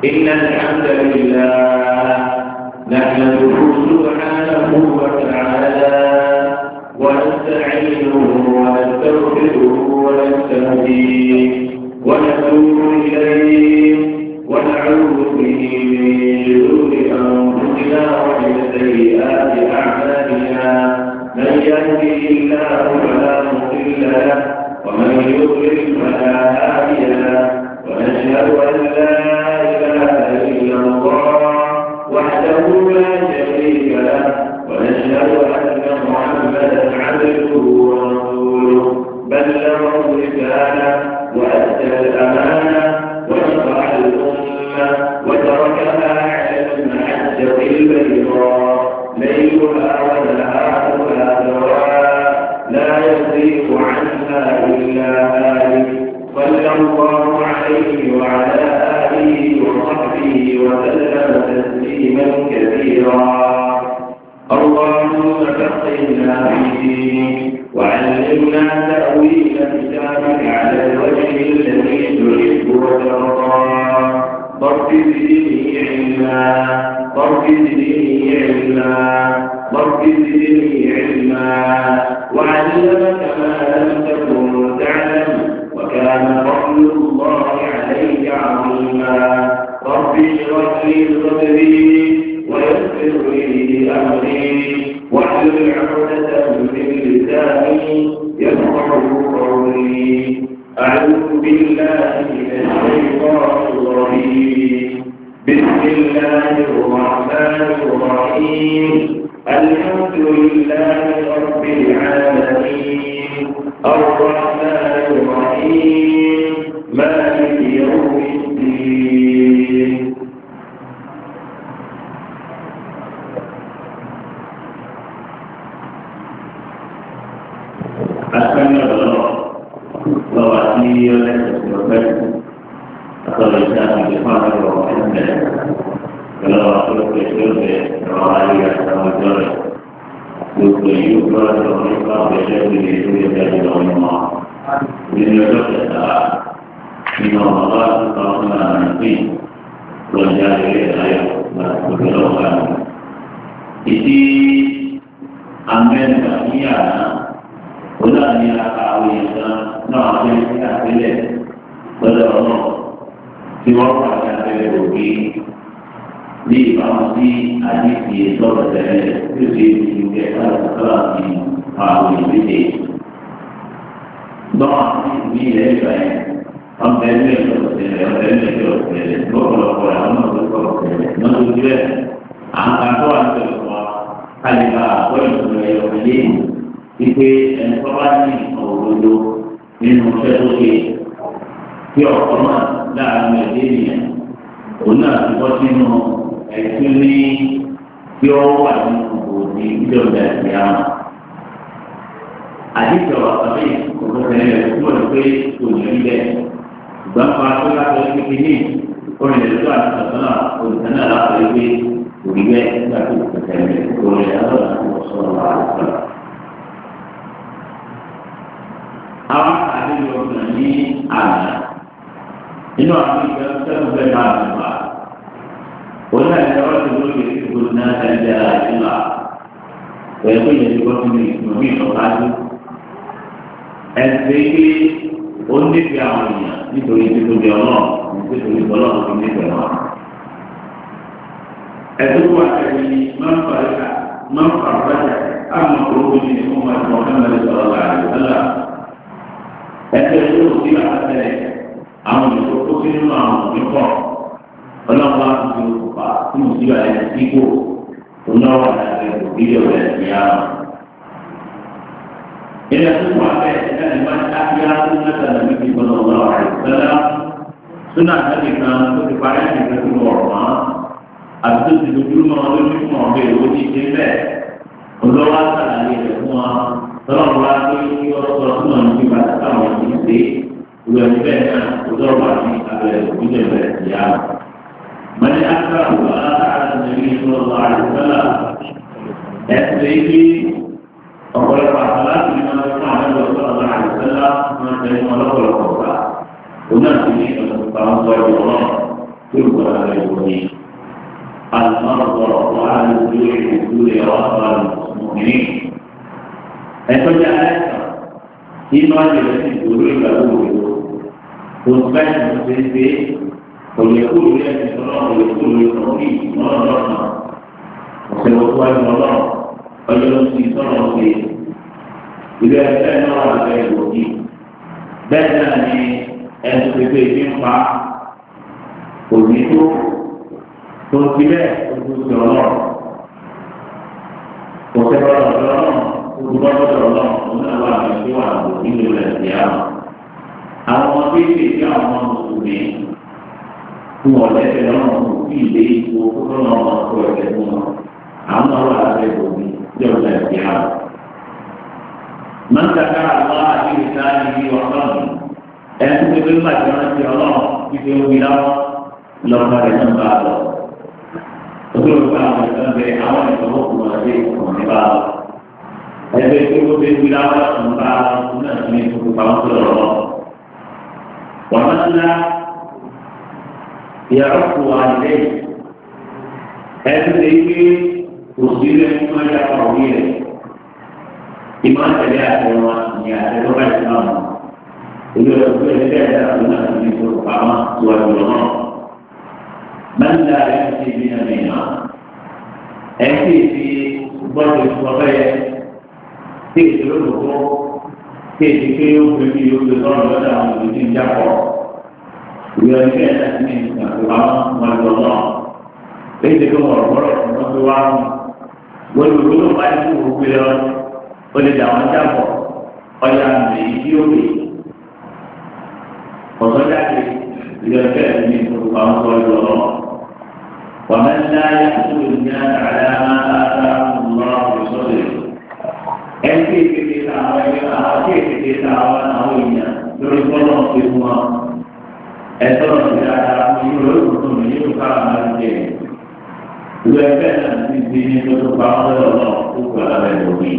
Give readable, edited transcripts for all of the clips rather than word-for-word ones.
إن الحمد لله نحمده سبحانه وتعالى ونستعينه ونستغفره ونستهديه ونتوب إليه ونعوذ به من شرور أنفسنا ومن سيئات أعمالنا من يهده الله فلا مضل له ومن يضلل فلا هادي له ونشهد أن لا إله إلا الله وحده لا شريك له ونشهد أن محمدا عبده ورسوله بلغ الرسالة وأدى الأمانة ونصح الأمة وتركها على المحجة البيضاء ليلها ونهارها سواء لا يزيغ عنها إلا هالك صلى الله عليه وعلى آله وصحبه وسلم تسليما كثيرا اللهم فقهنا في دينك وعلمنا تأويل كتابك على الوجه الذي تحب وترضى رب زدني علما رب زدني علما رب زدني علما وعلمك ما لم تكن تعلم وكان فضل الله عليك عظيما رب اشرح لي صدري ويسر لي أمري واحلل عقدة من لساني يفقهوا قولي أعوذ بالله من الشيطان الرجيم بسم الله الرحمن الرحيم الحمد لله رب العالمين الرحمن الرحيم مالك يوم الدين أسمع الله وواسي لك وبك أقول الإسلام بفضل وحسنه kalau aku bersyukur rohani atau jodoh, bersyukur rohani kalau bersyukur itu jadi Allah. Ini jodoh kita, ini Allah Taala nanti belajar ayat berdoa. Ini amen bahagia, ulangnya kawinnya, nak kita pilih berdoa. Siapa yang pilih di pasti adik di saudara itu juga ada di awal ini. Doa ini lepas ambil kalau orang menurut angkatan semua kali boleh itu informasi dulu minum sesuatu dia orang dalam media guna sesuatu Actually, your one would be killed at the hour. I think you're a bit of a place to leave it. But for the beginning, for the start of the last, for the last week, we get that to the family for the other also. I think you're going to need Anna. You know, I think that's the hard. ولا يراد يقول الناس عند الله ويقول يقول من الحاجة الذي أني في عملية نتوري تقول يا الله نتوري الله في الله الدعوة التي من فرج أما قلوب من أمة محمد صلى الله عليه وسلم الدعوة في ذلك أمر يقول الله يقول ọlọ́pàá ti di òkùnfà tí mo sì wà lẹ́yìn síkò onáwó àti ìdílé rẹ̀ ní àná. ilé tó wà bẹ́ẹ̀ ẹ̀ka ní wọ́n ti ákíyá tó ń lẹ́sẹ̀ lẹ́yìn tí wọ́n lọ́wọ́ àìsílẹ̀ súnà tẹ́lẹ̀ kan tó ti parí ẹ̀ka tó wọ̀ wọ́n àti tó ti dojú mọ́ lójú fún ọ̀bẹ ìwé ní ìṣe bẹ́ẹ̀ olówó àtàlàyé rẹ̀ fún wọn tọ́lọ́wọ́ wá pé kí wọ́n sọ fún wọn níbi bàtà táwọn ti ṣe ìwé ẹ̀fẹ́ náà tó dọ́gba ní abẹ́rẹ́ òkúta ìbẹ̀rẹ̀ ìyá من أكبر وآت على النبي صلى الله عليه وسلم أسرائيل وقال صلاة لمن يقع صلى الله عليه وسلم من سلم له القرآن هنا في القرآن الله يقول على الوجه المرضى وعلى الوجوه الوجود وأطفال المؤمنين فجعلت فيما يلزم الوجوه الوجوه وصبحت المسلمين ويقول لك الله ويقول للتوحيد ما رضنا وسيوصل الله ويلزم صلاه إذا كان على غير الوجوه بẹ́ẹ̀ ẹnu pépé ní pa òní tó ti bẹ́ẹ̀ ojú ti ọlọ́run kò sẹ́wọ́n ọlọ́run ojú bọ́dọ̀ ọlọ́run òun náà wà ní ìlú àbò nílò rẹ̀ sí àwọn. àwọn ọmọ kéékèèké àwọn ọmọ mùsùlùmí fún ọ̀lẹ́sẹ̀ lọ́rùn kò sí ilé ìfowó tó lọ́nà ọmọ tó ẹ̀jẹ̀ fún wọn. àwọn náà wà lábẹ́ òní nílò rẹ̀ sí àwọn. من ذكر الله في لسانه وقلبه ẹni tó gbé pàṣẹ rántí ọlọ́run fífi omi láwọn lọ́kàn rẹ̀ náà bá lọ. ojú òkú àwọn ìtàn bẹ àwọn ìtọ́wọ́ kò wọ́n dé ọ̀hún ní bá lọ. ẹgbẹ́ tó gbé omi láwọn ọ̀hún bá lọ fún náà ní ìfowópamọ́ pamọ́ tó lọ́wọ́. wọ́n máa ń la ìyàrá kó wà lẹ́yìn. ẹni tó gbé òsì rẹ̀ ń máa yà pàrọ̀ rẹ̀. ìmọ̀ àtẹ̀lé àtẹ̀wọ̀n ní àtẹ̀wọ́n bá ìsìlámù. ìlú ẹ̀kọ́ ẹ̀kẹ́ ẹ̀dá ọ̀nà àti ìfowópamọ́ tó wà lọ́wọ́ náà. mẹ́ta ẹ̀ ń ṣe bí ẹ̀mí náà. ẹ̀ ń sì fi gbọ́dọ̀ ìfọ̀fẹ́ yẹ tí ìṣòro lòkó tí èdè pé ó fi bí ó fi lọ́rùn lọ́dọ̀ àwọn ìlú ìjápọ̀. ìlú ẹ̀kẹ́ ẹ̀dá sí ní ìfowópamọ́ wọn lọ́wọ́ náà. èyí tó wọ̀ ọ̀rọ̀ ọ̀rọ̀ tó wá wọ́n lò ó bá ti kú òkú lọ ó lè dà wọ́n jábọ̀ ọ̀yà àmì ìdí òkè. وصدق إذا كان من سلطان الله ومن لا يحصل الناس على ما آتاهم الله بصدره أنت في تعاون أوينا يريد الله فيهما أترى إلى يريد يذكر على الدين إذا كان في الدين سلطان الله ولا بينه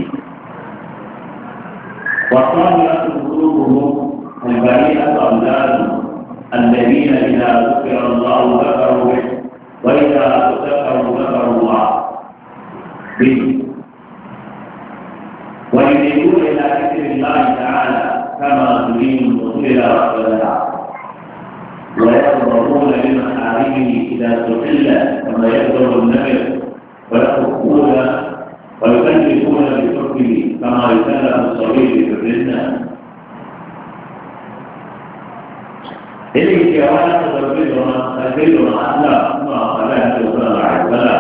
وصالحة قلوبهم البريئة أولاد الذين إذا ذكر الله ذكروا به وإذا ذكروا ذكروا الله به ويريدون إلى ذكر الله تعالى كما تريد الوصول إلى رب العالمين ويقربون بمحارمه إذا سئل كما يقدر النبي ويحكون ويكلفون بحكمه كما يكلف الصغير بالرزق eléyìí tí a wá láti lọ sí ìlànà ẹgbẹ́ ìlànà àdúrà nínú àwọn aláìsí òṣèlú àìsílẹ̀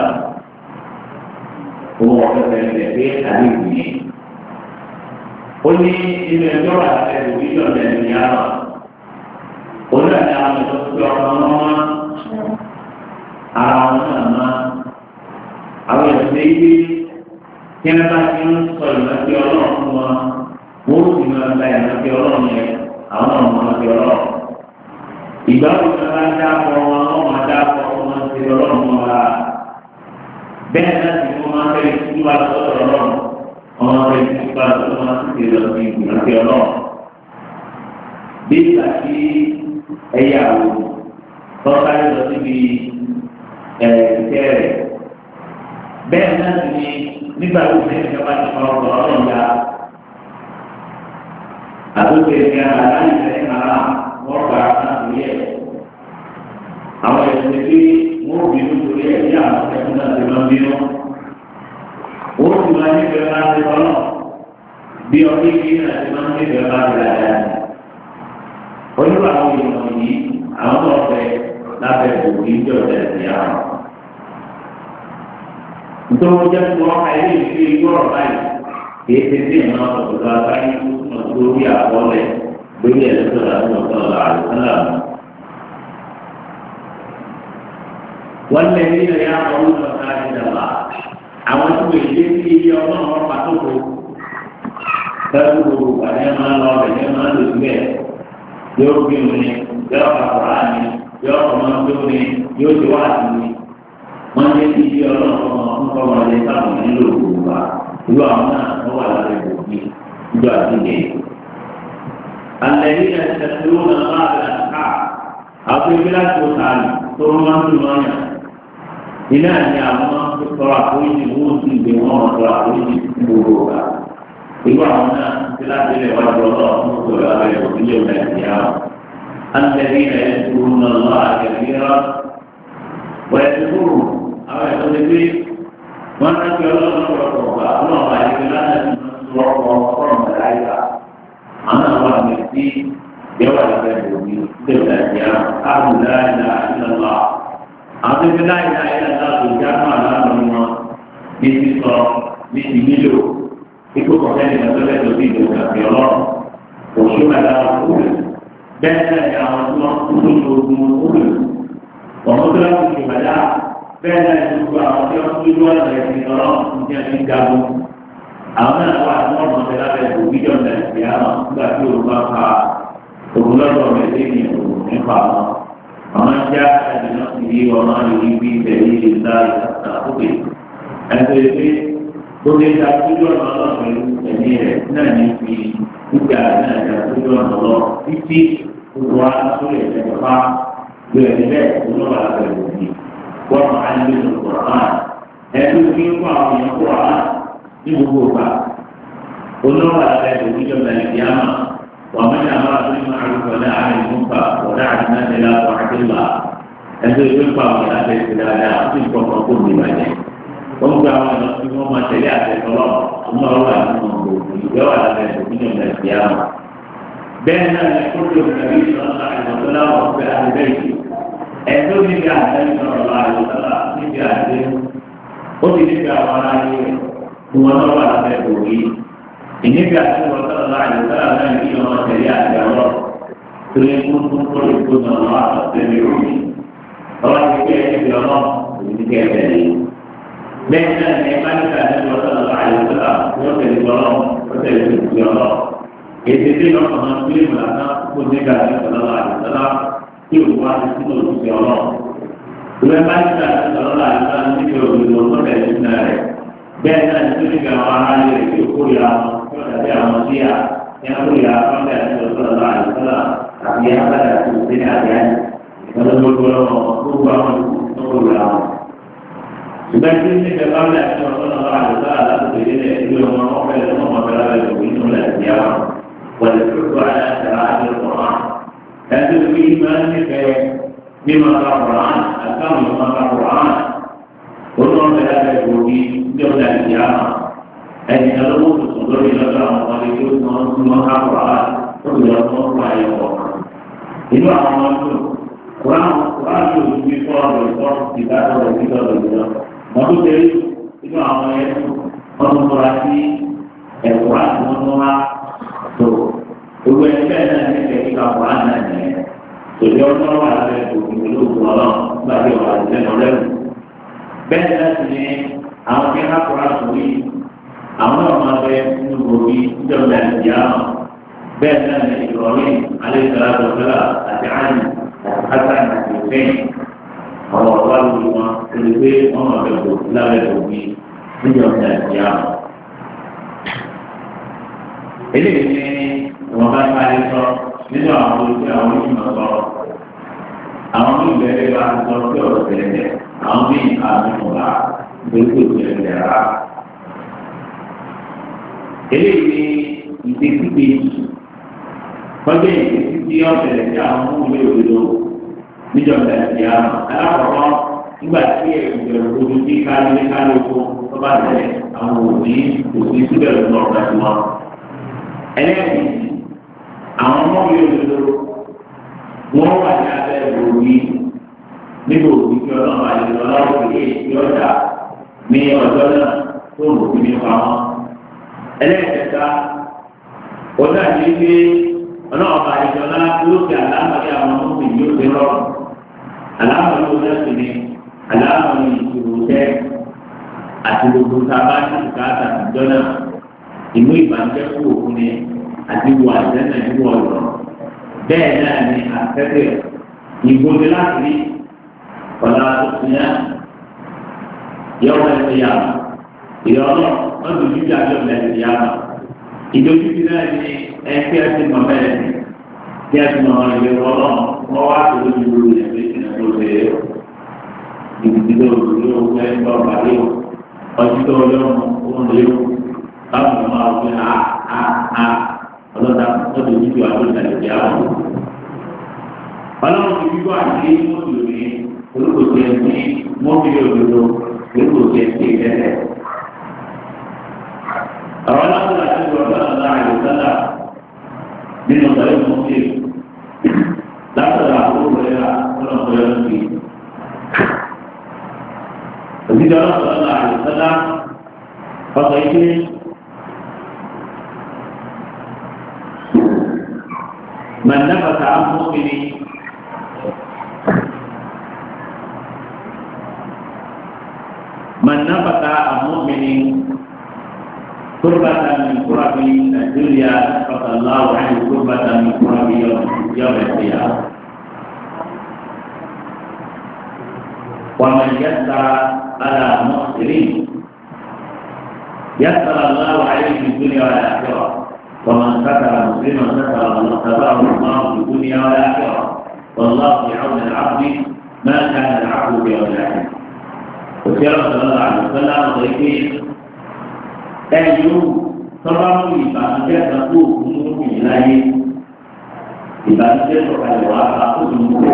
owó ọ̀fẹ́fẹ́ ilẹ̀ pé àlejò yìí. ó ní inú ẹjọ́ àti ẹ̀dùnmílíọ̀nù lẹ́nu yàrá ó ní àti àwọn ẹ̀dọ́ tó ọkọ̀ wọn wá ara wọn náà má àwọn ẹ̀sìn èyí tí wọ́n bá ti ń sọ ìrántí ọlọ́run fún wọn wọ́n sì máa gba ìrántí ọlọ́run yẹn àwọn ọmọ ìrántí ọlọ́run. ìgbà wo ni wọn dá fọ wọn wọn máa dá fọ wọn ti lọ́rùn wọn la bẹ́ẹ̀ náà sì wọn máa fẹ́ tí wọn lọ sọ́dọ̀ Ọlọ́run wọn máa fẹ́ tí wọn lọ wọn máa ti lọ sí ìrántí Ọlọ́run bí ìgbà tí ẹ̀yà wò tọ́ka yóò lọ síbi ìtẹ́ rẹ̀ bẹ́ẹ̀ náà sì ni nígbà wo ni ìjọba ti fa ọgbà Ọlọ́run ya àtúntò ìgbà aláìsẹ̀ ara wọ́n gba láti yẹ àwọn ẹ̀sìn tí wọ́n bínú torí ẹ̀ ní àwọn ẹ̀sìn náà ti máa bínú. wọ́n sì máa nífẹ̀ẹ́ láti lọ́nà bí ọdún yìí náà ti máa nífẹ̀ẹ́ láti dáadáa. onírò àwọn èèyàn yìí àwọn ọ̀fẹ́ lábẹ́ òkè ìjọ ìjẹ̀sìn àwọn. nítorí jẹ́ kí wọ́n ka ilé ìgbé igbó ọ̀rọ̀ báyìí kì í ṣe sí ìmọ̀ ọ̀dọ̀ àbáyé lórí àkọọ́lẹ̀ lórí ẹ̀sọ́ àti ọ̀sán àìsàn. wọ́n lè ní ìrìn àwọn olùsọ̀tà ìjọba àwọn tó lè dé sí iye ọlọ́run pàtó kò fẹ́ẹ́ gbogbo àyẹ̀ máa ń lọ ẹ̀yẹ́ máa ń lò síbẹ̀ yóò gbé wọn ni yóò kàkọ́rọ́ àní yóò ọmọ gbé wọn ni yóò ti wá àti ní. wọ́n lé sí iye ọlọ́run ọmọ wọn lé sáwọn nílò òkúta ìlú àwọn náà wọ́n wà lábẹ́ òkú ìjọ àti ìdè. الذين يستخدمون بعض الأصحاب àwọn ibi láti wọ sàárì tó máa ń dùn lọ́yà iná ní àwọn máa ń tọrọ àforíjì owó sí ìgbé wọn tọrọ àforíjì gbogbo ọ̀gá ìlú àwọn náà ti láti ilẹ̀ wájú ọlọ́run tó tọrọ abẹ́rẹ́ òbílẹ̀ ọ̀gá ìyá wọn. الذين يذكرون الله كثيرا ويذكرون أو يقولون من أكل الله ورحمه الله عليه لا نسمع ورحمه ملائكة أنا الله نفسي جوال بيني دولة يا أهل لا إله إلا الله أعطي لا إله إلا الله بالجامع لا نما بسيطة بسيميلو يكون كذلك مثلا تزيد في الله وشو هذا bẹ́ẹ̀ ni àwọn tí wọ́n kú lójú ogun olùkọ́ ọ̀mọ́tòlá kò ṣe wáyà bẹ́ẹ̀ ni gbogbo àwọn tí wọ́n kú lójú ọ̀nà ẹ̀sìn ọ̀rọ̀ ìjẹ́ ní gabu àwọn náà wà ní ọ̀nà ọ̀sẹ̀ lábẹ́ ìbò fídíò ọ̀nà ẹ̀sìn àwọn nígbà tí òun bá fa òun lọ́dọ̀ rẹ̀ lẹ́yìn òun nípa wọn àwọn ajá ẹ̀sìn náà ti yí ọmọ yìí bí ìbẹ̀rẹ̀ yìí ńlá ìtàkùn àkókè ẹ̀sìn pé gbogbo ìta tójú ọ̀nà ọlọ́run ẹ̀mí rẹ̀ náà ní fi nígbà náà ìta tójú ọ̀nà ọlọ́run títí gbogbo wa sórí ẹ̀sẹ̀ bàbá gbé ẹ̀mí bẹ́ẹ̀ olóòwà lábẹ́ òbí wọ́n máa ń lé lóko ọ̀hán ẹ̀dùn tí ń kó àwọn èèyàn kó ọ̀hán ní gbogbo ìgbà olóòwà lábẹ́ òbí jọba ìdíyàmà wọ́n mẹ́ta máa tó ní máa rúkọ náà àrẹ ìmúpa ọ̀dà àti náà tẹ̀lé àpò àdéhùn ẹ̀dùn ìwé pa àwọn ìyá bẹ́ẹ̀ ti dáadáa ó sì ń kọ́kọ́ kó mi bàjẹ́ wọ́n gba àwọn ọ̀nà tí wọ́n máa tẹ̀lé àtẹ̀tọ́lọ́ ọmọ ọ̀rọ̀ àti ọmọ ìgbẹ́ wà lábẹ́ òbí jọba ìdíyàmà bẹ́ẹ̀ náà ni kótó ìgbàgbé ìṣọ̀lá ìwọ̀sọ́lá ọ̀fẹ́ àdébẹ́yì ẹ̀tọ́ níbi àtẹ ìṣọ̀lá ìwọ̀sọ́lá níbi àtẹ ó ti níbi àwọn ará yé tí wọ́n náà wà lábẹ́ òbí ìníbi àtẹ ìwọ̀sọ́lá ìwọ̀sọ́lá náà ní ọmọ tẹ̀lé àtẹ ọ̀rọ̀ tó yẹ kó tó kó lè kó náà wà àtẹ̀lé òbí ọwọ́ ti kẹ́ ẹ̀ níbi ọlọ́ òbí ti kẹ́ ẹ̀ tẹ̀lé bẹ́ẹ̀ náà ni ẹ̀ bá níbi àtẹ ìwọ̀sọ́lá ìwọ̀sọ́lá yóò tẹ̀lé ọlọ́ ó tẹ̀lé òbí ọlọ́ ètò ìdílé ọkọ̀ máa ń gbé ìmọ̀láná kó nígbà tí ìṣọ̀lọ́lá àdìsọ́lá tí òun wá sí sínú òṣìṣẹ́ ọlọ́run. ìwé bá ní ìgbà tí ìṣọ̀lọ́lá àdìsọ́lá níbi òdodo lọ́bẹ̀ nínú rẹ̀ bẹ́ẹ̀ náà ní tó níbi àwọn ará ilé tí ó kórìíra wọn tí ó dàbí àwọn síyà ní akórìíra lọ́bẹ̀ àti ìṣọ̀lọ́lá àdìsọ́lá àti abájà tó ṣe ní àdìyá ìgbàlódé ìgbà tí ní ìgbà bá ń lẹ̀ àti ọ̀sán àdìsọ́lá láti tẹ̀lé ilé ọmọ ọ̀fẹ́ ọmọ ọ̀fẹ́ lábẹ́ òbí nínú nàìjíríà والحب على شرائع القرآن لكن في إيمان بما قال القرآن الكامل بما قال القرآن كلهم بهذا الوجود جبل القيامة أن يلقوا في الصدور إلى الله وقالوا ما قال القرآن كل يوم الله يقول إذا عملت القرآن يجب فرض الفرض كتاب وكتاب الكتاب ما تدري إذا عملت المراتي القرآن والنور tó gbogbo ẹgbẹ́ náà ní ìfẹ́ kíkà wà náà nìyẹn tòbí ọjọ́ wà lábẹ́ òkè olóògùn ọlọ́run nígbà tí ọ̀rọ̀ àti ẹnu rẹ̀ wù. bẹ́ẹ̀ náà sì ni àwọn tí wọ́n kọ́ra sórí àwọn náà máa bẹ nínú gbòógì níjọba ìdíyà náà bẹ́ẹ̀ náà ni ìrọ̀lẹ́ alẹ́sàlá dọ̀tẹ́lá àti àyè àti hasan àti ìfẹ́yìn àwọn ọ̀rọ̀ àlùkò wọn ti lè gbé wọn máa bẹ gbòógì lábẹ́ òkè níjọba ìdíyà náà. eléyìí ni wọn bá parí sọ nínú àwọn olùkọ́ àwọn onímọ̀ sọ àwọn míì bẹ̀rẹ̀ bá sọ pé ọ̀rọ̀ tẹ̀lé àwọn míì àmì ọ̀la gbogbo ìtẹ̀lé rà. eléyìí ni ìdíkíkì kọjá ìdíkíkì ọ̀tẹ̀lẹ̀ tí àwọn ọmọ ìwé òdodo níjọba ìdíyà alákọ̀ọ́kọ́ nígbà tí ìbẹ̀rù ojú tí káyọ̀ kálókó tó bá tẹ̀lé àwọn òbí òbí síbẹ̀ lọ́ọ̀gbà tí wọ́n. ẹlẹ́yìn àwọn ọmọ yóò lò wọ́n wà ní abẹ́ òbí níbo òbí tí ọlọ́run àti ọlọ́run kì í ọjà ní ọjọ́ náà tó ń òbí nípa wọn. ẹlẹ́yìnkẹta ọjà ní pé ọlọ́run àti ọlọ́run yóò fi àlámọ̀lẹ́ àwọn ọmọ mi yóò fi rọrùn. àlámọ̀lẹ́ wọn náà sì ni àlámọ̀lẹ́ ìṣòro tẹ́ àti gbogbo tá a bá ní ìkáàtà ìjọ náà. ìmú ìbànújẹ́ kú òkú ni àti wọ àjẹnà ní wọlọ bẹ́ẹ̀ náà ni àtẹtẹ ìgbòdì láti rí ọlá àtúnyá yọwọ ẹsẹ yàrá ìyọlọ ọdún jíjẹ àjọ ẹsẹ yàrá ìdójútì náà ni ẹsẹ ẹsẹ mọmẹlẹ tí ẹsẹ mọmọ ìlú ọlọ wọ́n wá tó lójú lórí ẹgbẹ́ ìṣẹ̀lẹ̀ tó ṣe é ìdílé òṣèlú owó ẹgbẹ́ ọ̀gá lé o ọtí tó ọlọ́run òun lé o báwo ni máa wọ́n á ọlọ́dà tó lè ní ìwà tó tẹ̀lé jẹ́ àwọn. ọlọ́run ti gbígbọ́ àti mọ́tòlórí olùkọ́sí ẹni mọ́bìlì òdodo olùkọ́sí ẹni ìrẹ́lẹ̀. àwọn aláwọ̀ àti ìwọ̀n náà àyọ̀sálà nínú ọ̀sẹ̀ mọ́bìlì látọ̀dọ̀ àbúrò rẹ̀ ọlọ́run rẹ̀ ń fi. òṣìṣẹ́ ọlọ́run àyọ̀sálà ọ̀sẹ̀ yìí من نفث عن مؤمن كربة من كرب الدنيا نفث الله عنه كربة من كرب يوم القيامة ومن يسر على محسنين يسر الله عليه في الدنيا والآخرة ومن ستر مسلما ستره الله في الدنيا والاخره والله في عون العبد ما كان العبد في عون الاخره. وكان صلى الله عليه وسلم وغيره ايوب صبر ìbànújẹ́ kan tó mú mi láyé ìbànújẹ́ sọ̀kalẹ̀ wá bá tó mú kó.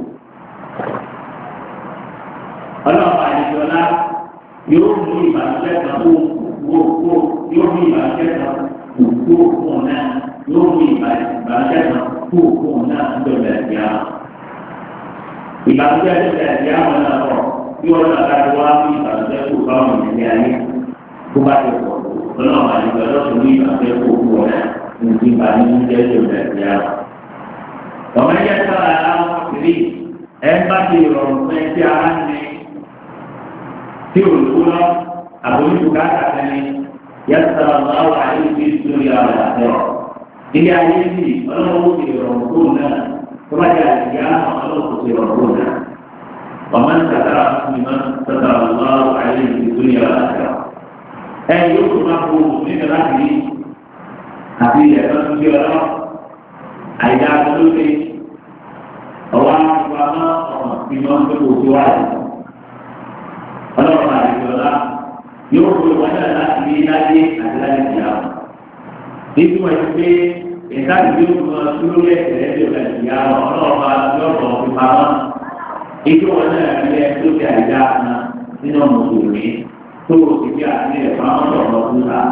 ọlọ́pàá àdìjọ́lá yóò mú ìbànújẹ́ kan tó yóò mú ìbànújẹ́ kan kó fún náà yóò mú ìbànújẹ́ náà kó fún náà ńdọ̀dọ̀ ẹ̀díà. ìbànújẹ́ ńdọ̀dọ̀ ẹ̀díà wọn náà kọ̀ bí wọ́n náà ká wá mú ìbànújẹ́ kó bá wọn ní ayé kó bá ti pọ̀ lọ́nà àwọn àdìgbà lọ́sùn mú ìbànújẹ́ kó fún wọn náà ní ìbànújẹ́ ńdọ̀dọ̀ ẹ̀díà. ọ̀mọ ẹ̀yẹ sára aláwọ̀ kiri ẹ̀ bá ti rọrùn fún ẹ tí ara ń ní tí olùkú lọ àbójútó káàkiri yàtọ̀ àwọn àyè ti sórí àwọn àtẹ̀rọ̀. ilé ayé ti ọlọ́wọ́ ti rọrùn tó náà tó bá jẹ́ àyíká ọlọ́wọ́ ti rọrùn tó náà. ọmọ ní sàtàrà mímọ́ sàtàrà àwọn àyè ti sórí àwọn àtẹ̀rọ̀. ẹ yóò tó máa kó nígbà láti rí àti ẹ̀fọ́ tó ti ọlọ́ àyíká tó lé ọwọ́ àwọn ọmọ mímọ́ tó kò tó wáyé. ọlọ́wọ́ àyè ọlá yóò fi wọn náà láti rí láyé àti láyé ìyá wọn. Níbi wọn ti pé ìdájọ́ yóò mọ lórí ẹ̀sẹ̀ ẹ̀dẹ̀ ọ̀gá ìyá wọn ọlọ́ọ̀bá yọ̀ọ̀bọ̀ fi pamọ́. Ibi wọn náà rí ẹ tó fi àyíká náà nínú mùsùlùmí tó o ti fi àti ẹ̀fọ́ àwọn ọ̀rọ̀ fún ta.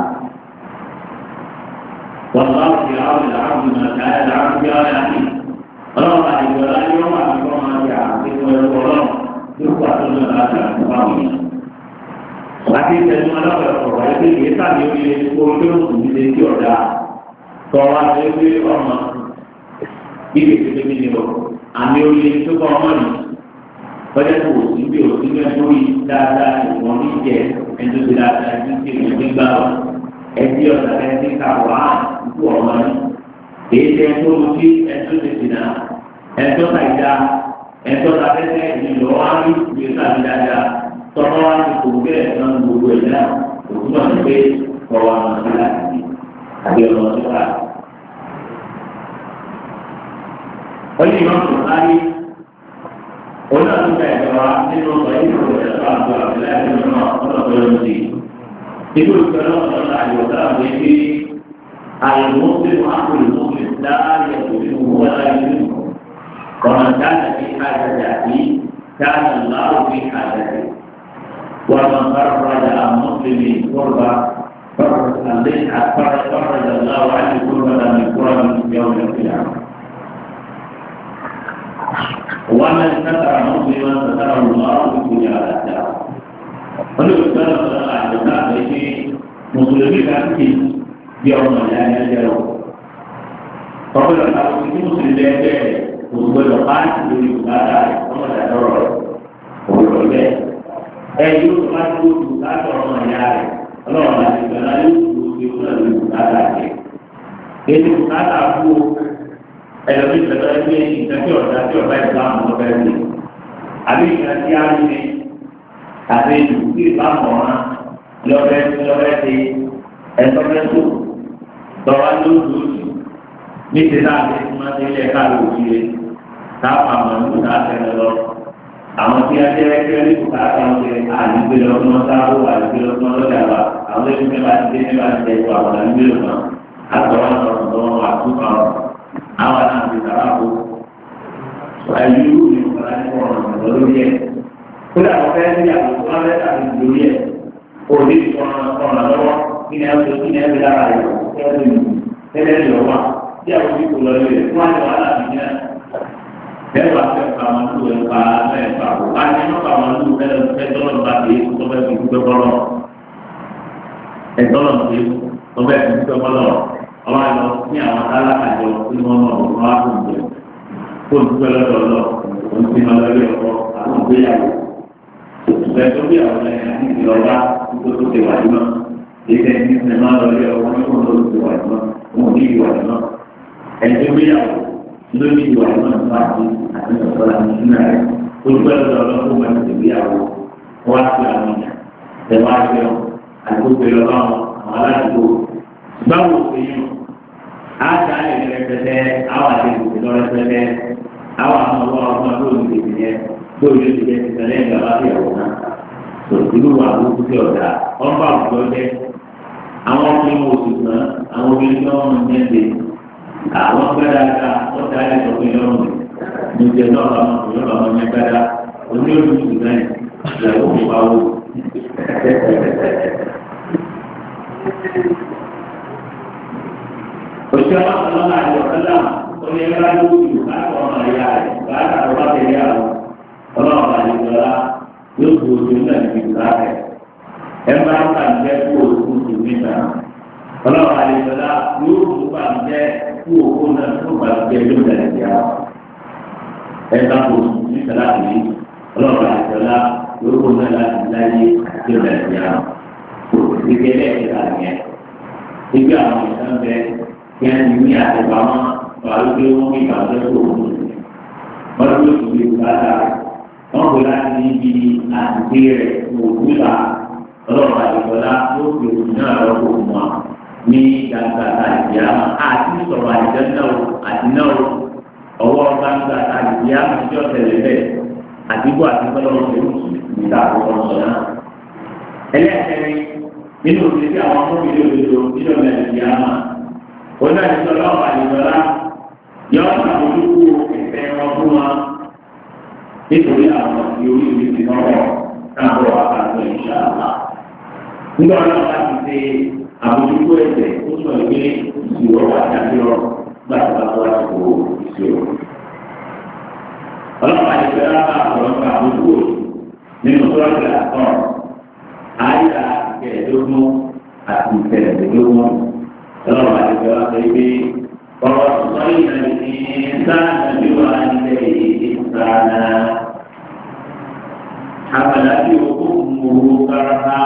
Wọ́n bá fi àwọn ìlànà ìgbà ìlànà ìgbà ìlànà ọlọ́ọ̀bá ìgbà yóò wà ní kọ́ máa di àtẹ̀kọ́ ẹ̀kọ́ ọlọ́run yóò wà tó lọ́ọ́ láti àtúnfà wọn. Láti ìtẹ̀sùn aláwọ̀ ọ̀rọ̀ ẹgbẹ́ ìgbé tàbí oríire kó o tó kù nílé tí ọ̀dà tọ́ wa ṣe pé ọmọ bíbí ìpínlẹ̀ mi ni o àmì oríire tó kọ́ ọmọ nì lọ́jọ́ tó o sí bí o sí ní ẹjọ́ yìí dáadáa ìwọ̀n ní ìjẹ ẹjọ́ tó dáadáa ẹjọ́ tó ìwọ̀n ní gbà ọ́ ẹjọ́ ọ̀dà ẹjọ́ ká wà á ikú ọmọ ní èyí tẹ ẹjọ́ mo sí ẹjọ́ tó ti nà ẹjọ́ kàìdá ẹjọ́ tàbẹ́tẹ̀ ìlọ́wọ́ á ní ìgbésà dáadáa tọ́lá wa ti kò bẹ́ẹ̀ náà gbogbo ẹ̀ náà òtún náà ti pé ọ̀wà náà ti láti àbí ọ̀nà tó wà. wọ́n yìí máa ń sọ̀rọ̀ láyé òun náà tún bẹ̀rẹ̀ lọ́wọ́ nínú ọ̀sán yìí kò tẹ̀lé tó àgbà àbílẹ̀ ẹ̀dùn náà ọ̀nà tó yọ sí. nínú ìgbẹ́ náà ọ̀nà àyọ̀dá àwọn ẹgbẹ́ àyọ̀mọ́sílẹ̀ àpòlùmọ́sílẹ̀ láàyè òṣèlú wọn láyé nínú ọ̀nà dáná ní àjàjà yìí dáná láwù ní àjàjà. ومن فرج عن مسلم قربا فرج الله عنه قربة من قرب يوم القيامة. ومن ستر مسلما ستره الله في الدنيا والآخرة. ولو كان صلى الله عليه وسلم مسلمين كثير يوم لا يجرؤ. فقل له مسلم لا يجرؤ وقل قاتل يقاتل وما لا يجرؤ. وقل له ẹ̀yìn yóò máa tó oṣù láti ọmọ ìyá rẹ̀ ọlọ́run àti ìgbàlá yóò tó oṣù yóò náà lóṣù láti àjẹ́. ètò ìkàtà fún ẹlòmí ìfẹ̀tọ́ ẹgbẹ́ ìtẹ́kẹ́ ọ̀dà tí ọ̀bá ìsìlámù lọ́bẹ̀ ẹ̀sìn. àbí ìgbà tí a ní àti ìlú tí ìsìlámù ọ̀ràn lọ́bẹ̀ ṣe ẹ̀tọ́fẹ́sọ lọ́wọ́ lóṣooṣù ní ti náà ti máa ti ilẹ̀ ká lóṣù rẹ̀ táwọn àwọn ìlú náà tẹ̀lé lọ. Àwọn tí a jẹ́ ẹgbẹ́ ní kòkà kan ṣe àdìgbé lọ́gbọ́n sáwó àdìgbé lọ́gbọ́n lọ́jà wa. Àwọn ẹgbẹ́ mẹ́ta ti dé nípa ti tẹ̀síwá àwọn àdìgbé lọ́gbọ́n. Àtọ̀wọ́n sọ̀rọ̀ lọ́wọ́ àtúkọ̀ àwọn náà ti sàrà kó. Àyè irú ni kòkàrà ní ọ̀rọ̀ lórí ẹ̀. Kódà wọ́n fẹ́ sí àkókò wọn fẹ́ tàbí lórí ẹ̀. Òní ọ̀rọ̀ lọ́wọ́ kí ni ẹ fi lára rẹ̀ tẹ́lẹ̀ lọ́wọ́ tí àwọn ìdíkò lọ lé fún àjọ aláàbíyá. Bẹ́ẹ̀ wá fẹ́ fa wọn lù ẹ̀ fa mẹ́fà wò. A ní wọ́n fa wọn lù fẹ́ tọ́lọ̀ bá dé tó fẹ́ fi dúpẹ́ bọ́lọ̀. Ẹ tọ́lọ̀ dé tó fẹ́ fi dúpẹ́ bọ́lọ̀. Ọwọ́ àlọ́ ní àwọn alákàjọ tí wọ́n mọ̀ wọ́n wá fún ìjọ. Kó o dúpẹ́ lọ́dọ̀ lọ, òun ti lọ lórí ọkọ àwọn ìgbéyàwó. Òṣùpẹ́ tó bí àwọn ẹ̀yà ní ìlọ́wà tó tó ti wà nínú. Èyí ní sinimá lórí ọkọ ní kó ló ti wà nínú. Òun ní ìwà nínú. Ẹ̀jẹ̀ ìgbéyàwó lórí ìwà nínú àti ìsọ̀rọ̀ àti ìsinmi rẹ̀. Olùkọ́ ẹ̀rọ ọlọ́kùnrin wọn ti ìgbéyàwó wá sí àwọn èèyàn. Tẹ̀wá jẹun àti gbogbo ìlọ́wọ́ àwọn aládùúgbò. Báwo ṣe yàn? Á dá ẹ̀rẹ́ rẹpẹtẹ, àwọn àdéhùn ìlọ rẹpẹtẹ, àwọn ọmọ ọmọ lórí ìdèmí yẹn, lórí ìdèmí yẹn ti tẹ̀lé ìgbà bá fi ẹ̀wọ̀n náà. Ìlú wa ló kú sí ọ̀dà, wọ́n bá òjò jẹ́. Àwọn ọkùnrin wo sì tán, àwọn obìnrin náà ń yẹ́ndé. Àwọn gbẹ́dàgbà, wọ́n dá ẹ̀sọ́ pé lọ́rùn rẹ̀. Mo jẹ náà lọ́mọ òyìnbó lọ́mọ yẹn gbẹ́dà. Oní olùsùn náà ìyàwó mi wá wò. Òṣìṣẹ́ ọlọ́run àti ọ̀kẹ́lá orí ẹgbẹ́ lójú láti ọmọ ìyá rẹ̀ láti àwọn bá tẹ̀lé àwọn ọlọ́run àti ìjọba yóò bu ojú náà ní ìgbà rẹ̀. Ẹ bá ń bà jẹ́ kú òkú tó níta. Ọlọ́run àti ìjọba yóò bu bà jẹ́ kú òkú náà tó bà jẹ́ yóò dẹ̀ ẹ̀jẹ̀ àwọn. Ẹ bá bu òkú níta láti rí ọlọ́run àti ìjọba yóò bu náà láti láyé àti yóò dẹ̀ ẹ̀jẹ̀ àwọn. Ìgbélé ìgbà yẹn. Ibi àwọn ìtàn bẹ́ẹ̀ yang ini ada lama baru dia mungkin baca tu, baru dia tulis baca. Orang bulan ini akhir bulan, kalau ada bulan tu biasanya ada rumah ni dan kata dia hati seorang jenau, hati nau, orang bangsa tadi dia mesti terlebih. Hati buat kalau orang kita orang sana. Ini dia orang video dia wọ́n náà ti sọ̀rọ̀ ọ̀pá ìjọba yọ àbójúkú ìfẹ́ wọn fún wa nítorí àwọn tí orí ìlú ti lọ́wọ́ káàbọ̀ àkàtọ̀ ìṣàlá. Nígbà wọn náà ti ṣe àbójúkú ẹ̀sẹ̀ ó sọ ìwé ìṣirò àjàdúrọ̀ gbàgbọ́ àsìkò ìṣirò. Ọlọ́pàá ìjọba bá ọ̀pọ̀lọpọ̀ àbójúkú nínú sọ́ọ̀tì àtọ̀ àyà ìkẹẹ̀ẹ́dógún àti ìkẹẹ̀ẹ́dógún. Kalau ada jawab dari Rasulullah insan biwalidayhi ihsana hamalati ummuhu karha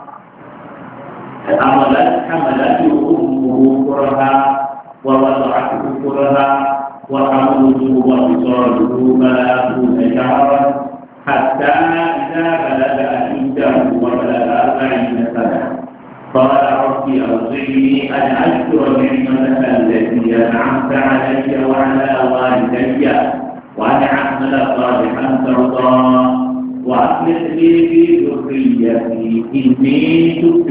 hamalati ummuhu karha wa wada'atuhu karha wa hamluhu wa fisaluhu balaghu shahran hatta idza balaga ashuddahu wa balaga 40 sana. قال رب أوصني أن أشكر نعمتك التي أنعمت علي وعلى والدي وأن أعمل صالحا ترضاه وأصلح لي في ذريتي إني تبت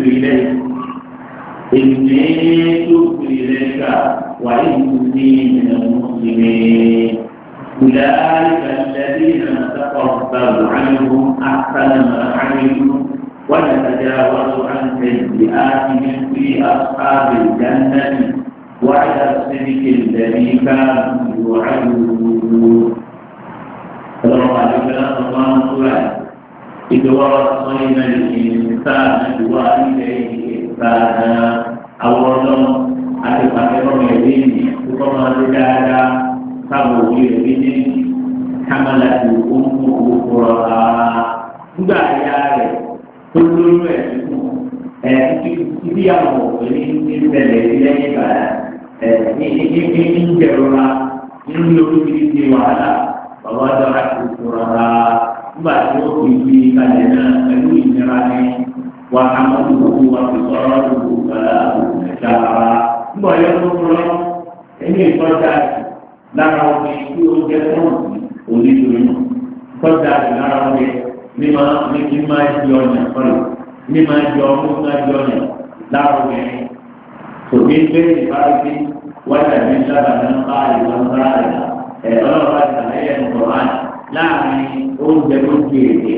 إليك وإني من المسلمين أولئك الذين نتقبل عنهم أحسن ما عملوا ونتجاوز عن سيئاتهم في أصحاب الجنة وعلى الصدق الذي كانوا يوعدون. الله سبحانه إذ وصينا الإنسان بوالديه إحسانا أولا أتفكر يدين ثم زدادا كبر يدين حملته أمه كرها بعد olórí ibi àwọn òní ìṣẹ̀lẹ̀ lẹ́yìn ìgbà ní ìjẹ̀rora nínú oríṣiríṣi wàhálà bàbá ọjọ́ àti ìṣòro ra nígbà tí ó fi fi kalẹ̀ náà pẹ̀lú ìnira ní wà á mọ̀ lóko wà fi sọ̀rọ̀ lóko gbàdá ẹ̀ṣá ara nígbà yẹn tó kúrọ́ ẹni ìtọ́jà lára omi tí ó jẹ́ fọ́ọ̀mù onídùúró tọ́jà lára omi ní máa di ọ̀nà kọ́lọ̀ ní máa di ọmú máa di ọ̀nà lára omi tòbí gbé ìbáraẹni wájà ní sábà náà bá ìwọ̀n bá rẹ̀ ọlọ́ọ̀bá ti sàlàyé ẹ̀kọ́ láàrin oúnjẹ tó di èdè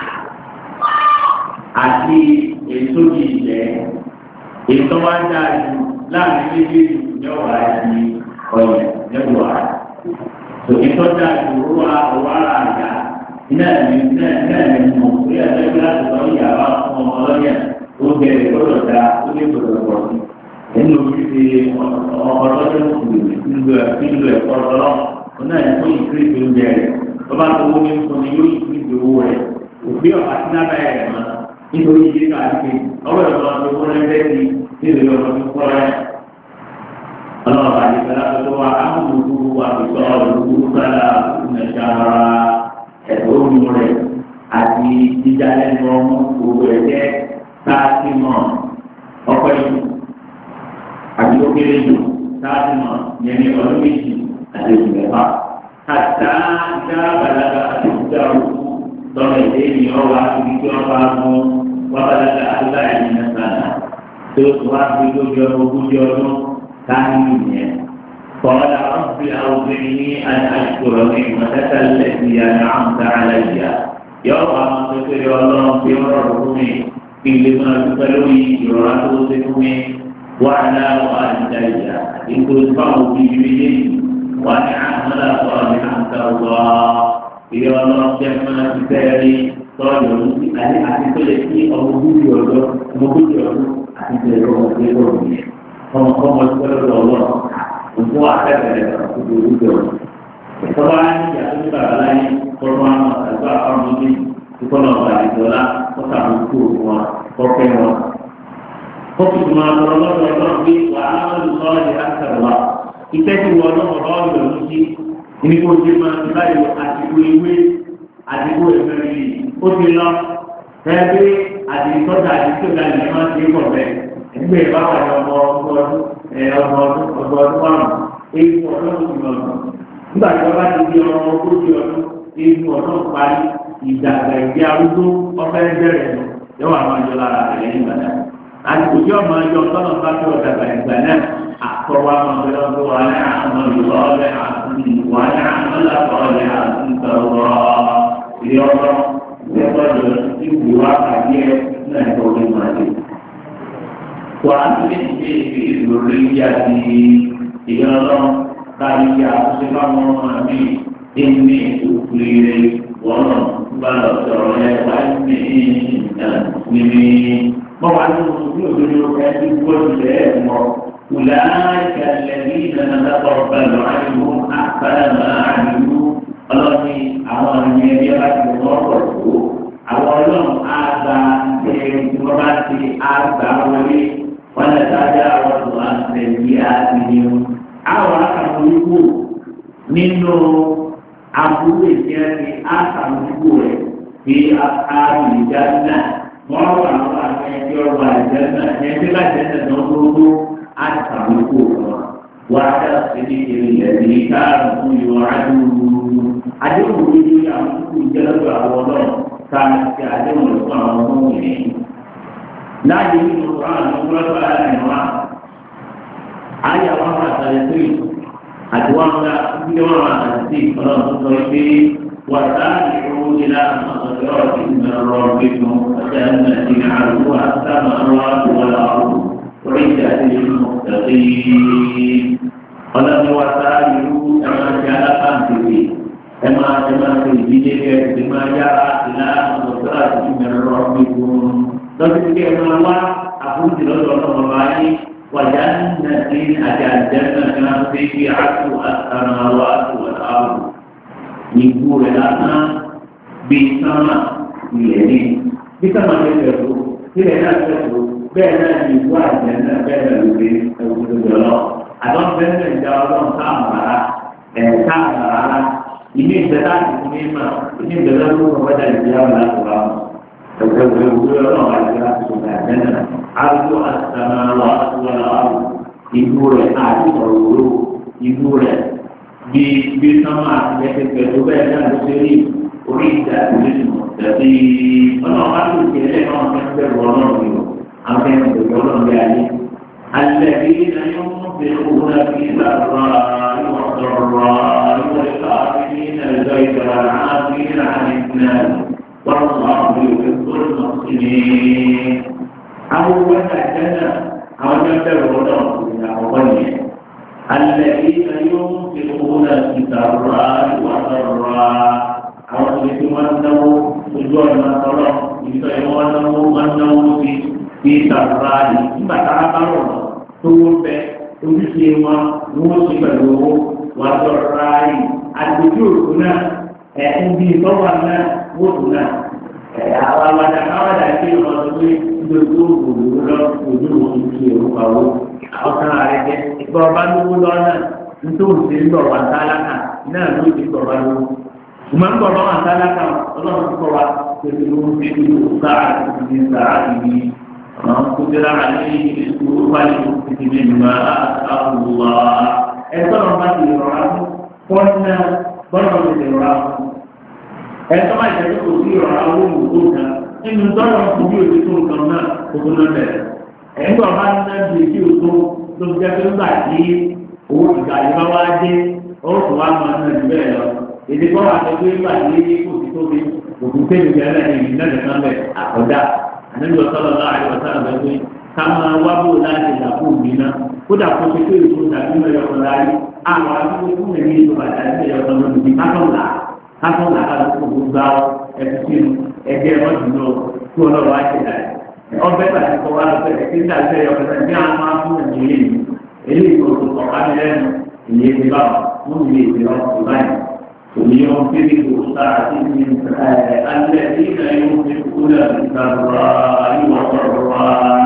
àti èso di ìjẹ́ ètò wá dáa ju láàrin méjèèjì ní ọ̀wá di ọ̀yẹ̀ lẹ́wọ̀ ara. Ètò dáa ju owó ara àjà iná ẹ̀mí mọ̀ pé ẹ̀ẹ́dẹ́gbẹ́ láti lọ yàrá fún ọmọ ọlọ́yẹ̀ ó bẹ̀rẹ̀ gbọ́dọ̀ dá ó lè gbọ́dọ̀ pọ̀ sí. Nínú ojúṣe ọlọ́dún nílò ẹ̀kọ́ ọlọ́run ó náà ní fún ìkírísì oúnjẹ rẹ̀ tó bá tó owó ní fún ni yóò ìkírísì owó rẹ̀ òbí ọ̀pá sí lábẹ́ rẹ̀ mọ́ nítorí ìdí káàkiri ọwọ́ ìrọ̀lọ́ tó wọ́n lẹ́gbẹ́ sí nítorí ọ̀rọ̀ tó kọ́ rẹ̀. ọlọ́run àti ìfẹ́ láti tó wá ámúlùkù àbùsọ̀ olùkú sára ìmẹ̀sára ẹ̀tọ́ òun rẹ̀ àti jíjà lẹ́nu ọmú gbogbo ẹ̀jẹ̀ sáàtì mọ́ ọkọ̀ ìlú àti ókèrè ìlú sáàtì mọ́ yẹn ní ọdún méjì àti oṣù mẹ́fà. àtà ìjà bàlágà àti ìjà òkú lọ́nà ìdè ènìyàn wá ibi tí wọ́n bá mú wàbàlágà àdúrà ẹ̀yìn náà sànà tó wá sí lójú ọmọ ogójì ọdún káàní ìyẹn. قال رب أوزعني أن أشكر نعمتك التي أنعمت علي يوم أن تذكر الله في ربكم في لما تقلوني يراتوسكم وعلى والدي إن تدفعوا في جبلي وأن أعمل صالحا ترضى إلى الله جمع بسيري tọ́jú àti tó lè fi ọmọ ogójì ọjọ́ àti tẹ̀lé ọmọ tó lè rọ̀ yẹn ọmọ tó lè rọ̀ lọ́wọ́ òkú àtẹ̀bẹ̀rẹ̀ ọ̀gbọ̀n ogójì ọjọ́. ìtọ́wá ní ìyàtọ̀ ní bàbá láyé kọ́nù àwọn àgbà ọ̀rọ̀ ní ìkọ́nà ọ̀gbà ìjọba kọ́ta àbúkú wọn kọ́kẹ́ wọn. kọ́kì tó máa lọ lọ́dọ̀ ọlọ́run pé wà á lọ́dún sọ́ọ́ ní àkàrà ìfẹ́ tí wọ́n lọ́wọ́ lọ́wọ́ lọ́dún sí ní kó ṣe máa ti báyìí àtìkú ewé àtìkú ẹ̀mẹ́rin ó ti lọ ẹgbẹ́ àdìsọ́jà àdìsọ́jà ni wọ́n máa ń ṣe é pọ̀ bẹ́ẹ̀ ẹgbẹ́ ìbáwọ̀ ọmọ ọdún márùn-ún èyí ọdún ti lọ nù nígbà tí wọ́n bá ti di ọmọ ogójì ọdún èyí ọdún parí ìdàgbà ìdí arúgbó ọ̀fẹ́ bẹ̀rẹ̀ nù yóò wà máa yọ lára rẹ̀ lẹ́yìn ìgbàdá àti òjò ọmọ ẹjọ́ tọ́nà bá tó ọ̀dàgbà ìgbà náà àkọ́wá máa bẹ̀rẹ̀ ọdún wà ní àwọn ìlọ́ọ̀lẹ́ àti wà ní àwọn ìlọ́ọ̀lẹ́ àti ìtọ́rọ̀ ìdí ọlọ́ lẹ́gbọ́dọ̀ tí ìwé wá kàdí ẹ̀ náà ẹ̀kọ́ ní màdé. wà á ti ṣe ìlórí àti ìyọ́nà káyí àtúnṣe fáwọn ọmọ mi ní òkúrere wọ́n bá lọ sọ̀rọ̀ ẹ̀ wá ní ìdánimí. wọ́n wá ní oṣù tí òdodo ẹni gbọ́dọ̀ ẹ̀ mọ́ أولئك الذين نتقبل عنهم أحسن ما عملوا ọlọ́ni àwọn ènìyàn ẹbí ọba ti wọ́n pọ̀ tó àwọn ọlọ́run á gba ẹ̀rù tí wọ́n bá ti á gbà wọlé wọn lè sáájà àwọn tó wà lẹ́yìn àti nínú. àwọn akàmúlùkù nínú àbúrò ìṣẹ́ni akàmúlùkù rẹ̀ bí àbìlíjà náà wọ́n wà àwọn àwọn ẹbí ọba ìjẹ́ náà ẹbí láti ẹ̀sẹ̀ náà gbogbo akàmúlùkù wọn. وعلى الصديق الذي كانوا يوعدون àdéhùn ojú àwọn tó ń jẹ́lẹ́gbẹ̀ àwọn ọlọ́run káàmì sí àdéhùn ìfún àwọn ọmọ òmìnir. láàyè nínú àwọn ọmọlọ́pàá láàrin wa ayé àwọn ọmọ àtàlẹ́ tó yìí àti wọn ọmọ ilé wọn àwọn àtàlẹ́ sí ọlọ́run tó sọ pé wà láàyè owó nílá àtọ̀tẹ̀ ọ̀rọ̀ ìgbìmọ̀ ọ̀rọ̀ gbẹ̀gbọ̀n ọjà ìrìnàjò àrùn àtàmà ọ̀rọ̀ àtọ̀wọ̀lá ọ̀rọ̀ orí ìjà ọlọ́ni wa sára ìlú ẹ máa ṣe alápàǹtẹ̀wé ẹ máa ṣe ìdílé kẹ ẹ máa yára ìlà ọ̀dọ́ àti ìmọ̀ràn ọ̀gbìn lọ́sí kí ẹ máa wá àfúrúdì lọ́dọ̀ ọlọ́mọ báyìí wàjà nàti àti àjẹmọ́ ẹ máa fi fi àtò àtàràwọ̀ àtò àtàwọ̀ ìgbó rẹ̀ lásán bí sánmà ilẹ̀ ní bí sánmà ti fẹ̀ tó sílẹ̀ náà fẹ̀ tó bẹ́ẹ̀ náà ní ìgbó àjẹmọ́ bẹ́ẹ̀ náà lóde ẹ̀wọ̀n tó jọ lọ. Àdán bẹ́ẹ̀ ìjà ọlọ́run sáàmùrà sáàmùrà ìní ìbẹ̀rẹ̀ àti ìní ìmọ̀ ìní ìbẹ̀rẹ̀ ló ń wọ́jà ìjà ọ̀la àtúrà ẹ̀wẹ̀ ìwé ọlọ́run àti láti sọ̀rọ̀ àjẹ́nà àrùn àtàmàlà àtúwọ̀lá àrùn ìlú rẹ̀ àti ọ̀rọ̀ ìlú rẹ̀ bí sánmà àti ẹsẹ̀ pẹ̀lú bẹ́ẹ̀ náà ló ṣe rí orí ìjà ìlú tẹ̀sí ọlọ́run bá tó ti ẹlẹ́ náà fẹ́ bẹ̀rù ọlọ́run yìí àwọn fẹ́ bẹ̀rù ọlọ́run bí ayé. alẹ́ bí náà yóò mú bẹ̀rù òun náà fi ìlàrọ̀ ìwọ̀n sọ̀rọ̀ ìwọ̀n ìfàbí náà lọ ìjọba àti ìlànà wọ́n sọ àwọn ìwé tó lọ sí ní. àwọn owó ẹ̀ka ìjẹ́nà àwọn fẹ́ bẹ̀rù ọlọ́run àkọ́kọ́ yẹn. الذين ينفقون في السراء والضراء àwọn tó lè fi wọn náwó ojú ọ̀nà tọ́lọ̀ ìgbà yẹn wọn náwó fi sàrà yìí nígbà tá a bá rọ̀ tó wọ́n fẹ́ ojúṣe wọn ni wọ́n ṣe pẹ̀lú owó wọn dọ̀ra yìí àgbèjì òkú náà ẹ̀kún bíi tọ́wọ́ náà wọ́tò náà àwọn àwàdà káwàdà kí wọ́n sọ pé gbogbo òwúrọ̀ lọ ojú òkú ṣe òkú àwọn ọ̀sán ààrẹ jẹ ìgbà ọba lówó lọ́nà nítorí ṣe ń bọ̀ wà tálákà náà ló ti bọ̀ wá lówó. Ìmọ̀ ń bọ̀ bá wà tálákà ọlọ́run ti kọ́ wa pẹ̀lú ló ń fi ìlú sáà ti sáà ìbí àwọn tó dé lára ní ìlú wáyé tó ti ní ìgbà àwùwà. Ẹ tọ́lọ̀ bá ti rọra fún fọ́nà bọ́lọ̀ ti ti rọra fún. Ẹ tọ́ máa jẹ́ kó sí rọra owó ìwòkó kan nínú tọ́lọ̀ fún bí òṣèlú nǹkan náà kó tó náà bẹ̀rẹ̀. Ẹ̀ńgbọ́n bá ń ná bí èsì òtó ló jẹ́ pé nígbà tí owó ìgbà yìí bá wá dé ó sì wá máa ná jù bẹ́ẹ̀ lọ. Èdè kọ́ wà pé nígbà tí kò sí tóbi òkú tẹ́lẹ̀ bí ẹlẹ́ ní ìlú náà nìkan bẹ̀ àkọ́dá. Ànábi ọ̀sán láàrin ọ̀sán àgbẹ̀ pé ká máa wá bò láti ìdàpọ̀ òbí náà. Kódà kó ṣe pé èso tàbí mẹ́rin ọ̀sán láyé. Àwọn àdúgbò fún mi ní èso bàtà ní ẹ̀yọ̀ ọ̀sán lónìí kátọ́là kátó gbogbo gbá ẹ̀kú sínú ẹgbẹ́ ọ̀dùnú kí ọlọ́run á ṣe dà ọbẹ̀ tàbí kọ́ wá lọ́pẹ́ kí ní àti ẹ̀yọ̀ kẹta ní àwọn máa fún ẹ̀mí eléyìí eléyìí kò tó kọ̀ọ̀ká ní lẹ́nu ìyẹn ti bá wọn mú ìyẹn ti lọ sí báyìí òní yóò fi ní kò sáà sí ní alẹ́ tí ìgbà yóò fi kúlẹ̀ ìgbàlúwà yóò sọ̀rọ̀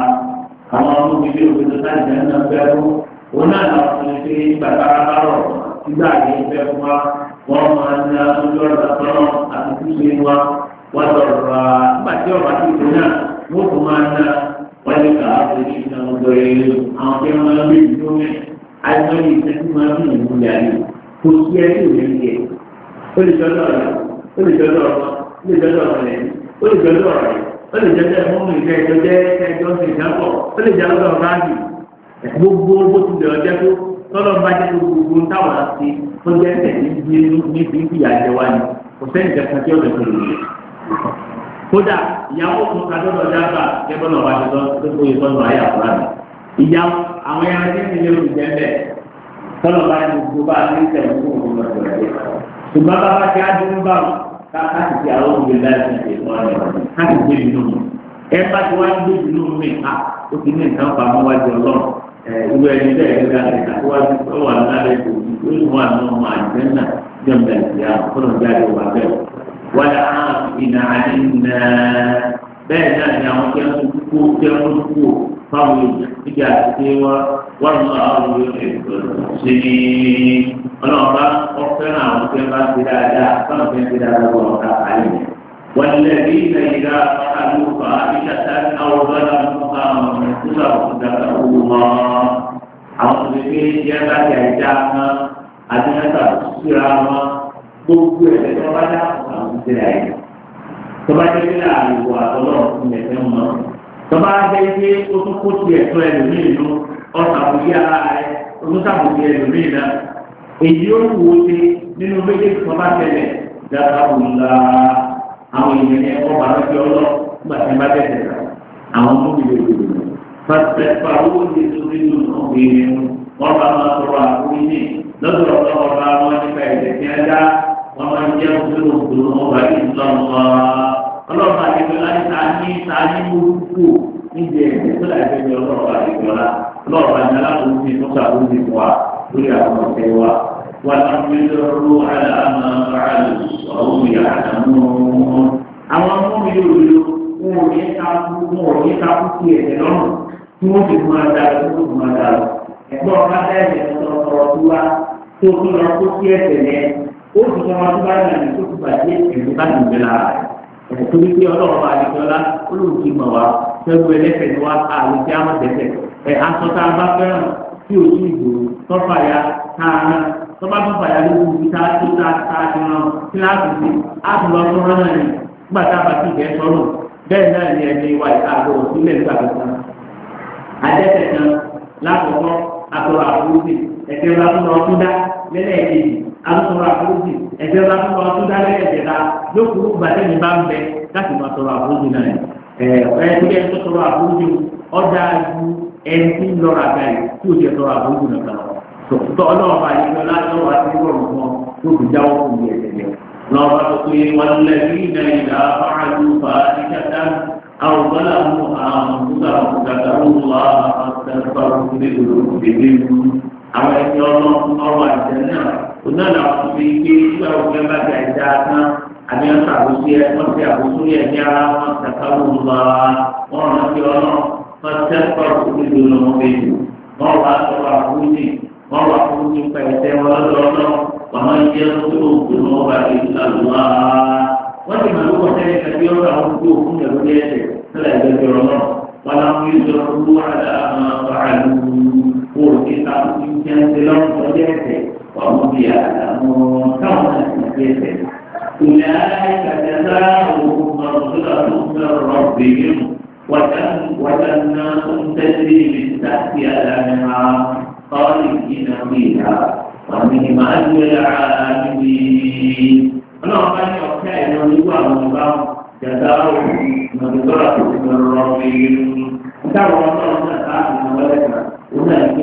àwọn ọmọ mi bí òkúta sáà jẹ́ náà bẹ́rù wọn náà lọ fún ṣe gbàgbá bá rọ̀ nígbà yìí fẹ́ fún wa wọ́n máa ń ná ojú ọ̀dà tọ́lọ́ àti túnṣe wa wọ́n sọ̀rọ̀ nígbà tí ọ̀bà tó ìgbò náà wọ́n tún máa ń ná wọ́n lè kà á sí ìṣẹ́ ọ̀dọ̀ ìlú àwọn tí wọ́n máa ń gbé ìdúró mẹ́ àìsàn yìí tẹ́tí máa ń bí ìlú yàrá kò sí ẹtí òní ń yẹ ó lè jọjọ rẹ̀ ó lè jọjọ ọ̀rọ̀ ó lè jọjọ rẹ̀ ó lè jọjọ rẹ̀ ó lè jọjọ ìmọ̀mù ìfẹ́ ìjọjẹ́ ẹjọ́ ti ìdápọ̀ ó lè jọjọ báńkì gbogbo bó ti lè ọjọ́ tó tọ́lọ́ bá jẹ́ gbogbo táwọn àti tó jẹ́ tẹ̀lé ní bí ìyá jẹ wá ní kò sẹ́yìn kẹta tí ó lè tó lè kódà ìyàwó tó ka lọ́dọ̀ dábàá kẹ́bọ́n náà wá ti lọ tó kó ìtọ́jú ayé àkùrá mi. ìyá àwọn ẹran tí ń lé olùjẹ́ bẹ́ẹ̀ tọ́lọ̀ bá ní gbogbo bá ní tẹ̀wé fún òun lọ́dọ̀ rẹ̀. ṣùgbọ́n bàbá tí a dúró bá wọn káàkiri ti àwọn òbí láti ṣe ìtọ́jú rẹ̀ káàkiri gbé nínú mi. ẹ bá ti wá gbé nínú mi à ó ti ní nǹkan pa mọ́ wájú ọlọ́run ìwé ẹni bẹ́ẹ̀ ló dá ẹ̀ka tó wájú tó wà lálẹ́ kò ní ó wà ní ọmọ àjẹ́ náà jẹ́ǹbẹ̀ ìyá fúnà jáde wà bẹ́ẹ̀. wàlá ìnà àdínà bẹ́ẹ̀ náà ni àwọn tí wọ́n kú tí wọ́n kú fáwọn èèyàn níbi àti wọ́n lọ àwọn èèyàn ṣe ní ọlọ́ọ̀bá ọ̀fẹ́ràn àwọn tí wọ́n bá ti dáadáa fáwọn tí wọ́n ti dáadáa wọ̀ ọ̀ká àlẹ́ والذين إذا فعلوا فاحشة أو ظلموا أنفسهم ذكروا الله àwọn tó fi yẹ bá ti àìjá wọn àdínátà síra wọn gbogbo ẹ̀ tó bá dá àwọn ìṣẹ̀lẹ̀ àyè tó bá jẹ́ pé àìwò àtọ́lọ́ fún ẹ̀fẹ́ mọ́ tó bá jẹ́ pé ó tún kó tiẹ̀ tó ẹlòmíì nù ọ̀sàbùkí ara rẹ̀ olùsàbùkí ẹlòmíì náà èyí ó wù ó ṣe nínú méjèèjì tó bá tẹ̀lẹ̀ dáadáa wù ńlá àwọn èèyàn ní ẹ̀kọ́ bàbá fi ọlọ́ nígbà tí wọ́n bá tẹ̀sẹ̀ rà àwọn tó fi lè dòdò pàṣípà owó ní ìtòsí nínú ọ̀gbìn wọn bá máa sọ̀rọ̀ àkóyè lọ́dọ̀ ọ̀dọ́ ọba wọn nípa ẹ̀jẹ̀ tí wọ́n dá wọn máa ń jẹ́ òṣèlú òṣèlú ọba yìí lọ́wọ́ ọlọ́ọ̀bà àdìgbò láti ta ní mọ́tò níbi ẹ̀jẹ̀ tó láì fẹ́ ọlọ́ọ̀bà àdìgbò lá ọlọ́ọ̀bà ní alákòóso tó ṣàkóso fún wa lórí àwọn ọ̀sẹ̀ wa ولم يدروا على ما فعلوا وهم يعلمون àwọn ọmọ mi yóò lo wọn ò ní ká kú sí ẹ̀jẹ̀ lọ́rùn tí wọ́n fi máa da lọ tó fi máa da lọ ẹ̀gbọ́n ọba dá ẹ̀jẹ̀ lọ́sọ̀rọ̀ tó wá tó fi lọ kó sí ẹ̀jẹ̀ yẹn ó sì sọ wọn tó bá yàn ní tó fi bàjẹ́ ẹ̀jẹ̀ bá ti gbẹ̀lá rẹ̀ torí pé ọlọ́run bá àdìgbọ́lá ó lóun ti mọ̀ wá fẹ́ẹ́ ẹlẹ́fẹ̀ ni wá àrùn tí a mọ̀ tẹ̀tẹ̀ ẹ̀ aṣọ tá a bá fẹ́ràn tí ò sí ìgbò tọ́fà ya káàná tó bá tún fàyà lóko ìta tó ta ti ràn kíláàsì sí àtúntò tó rán náà ni nígbà tá a bá ti bẹ́ẹ̀ sọ́nù bẹ́ẹ̀ náà ni ẹni wa ìtàgé òsínlẹ̀ nígbà tó tán. Adẹ́tẹ̀ kan lákòókò àtọ̀rọ̀ àforíjì ẹ̀kẹ́ ńlá tó lọ tún dá lẹ́lẹ́ẹ̀kejì àtọ̀rọ̀ àforíjì ẹ̀kẹ́ ńlá tó lọ tún dá lẹ́lẹ́ẹ̀kẹta lókùrú gbàtẹ́ni bá ń bẹ láti máa tọrọ àforíjì náà ẹ̀ẹ́dẹ́gbẹ́ tó tọrọ àforíjì ọ̀dà ju ẹni tí ń lọ́ra gáyì tí ò jẹ́ tọrọ àforíjì nìkan lọ. tọ́ ọlọ́wọ́ bá yẹ kí ọlá lọ́wọ́ àti rọrùn fún ọ tó fi jáwọ́ fún mi ẹ̀sẹ̀ lọ́wọ́ tó pé wọn lẹ́bí náà ìlà fáájú fàájí kàtà àwọn bọ́lá mú àwọn kúkà kàtà òwúrọ̀ àtàkùn ìdílé àwọn ẹni ọlọ́run ọwọ́ àjẹ náà onáàlà wọn fi gbé ìgbà òkè bá ti àìdá tán àbí wọn ṣàbòsí ẹ wọn ti àbòsí ẹ ní ara wọn kàtà òwúrọ̀ wọn rántí ọlọ́run wọn tẹ́kọ̀ọ́ ìdílé wọn bẹ́ẹ̀ wọn wà sọ̀rọ̀ àbúrúdì wọn wà fún nípa ẹ̀sẹ̀ wọn lọ́dọọdọ́ wọn máa ń jẹ́ tó òkun wọn bá ti sàlùwà wọ́n ti máa lóko sẹ́yìn kàbí ọ̀rọ̀ àwọn tó òkun yẹn lórí ẹ̀sẹ̀ sílẹ̀ ìgbẹ́jọ́ náà wọn náà ń yọ owó àdá àlù kó o ti ta kó ti jẹ́ ń ṣe lọ́wọ́ lọ́jọ́ ẹ̀sẹ̀ wọn mú bí àdàmú káwọn náà ti ti ẹ̀sẹ̀. ìlà ìkàtàkà òkun mọ̀ọ́sọ́lá وجنات تجري من تحتها الأنهار خالدين فيها ومنهم أجر العاملين. اللهم أن يوكل ونوى ونوى جزاء مغفرة من ربهم. كتاب الله تعالى ولك ولكن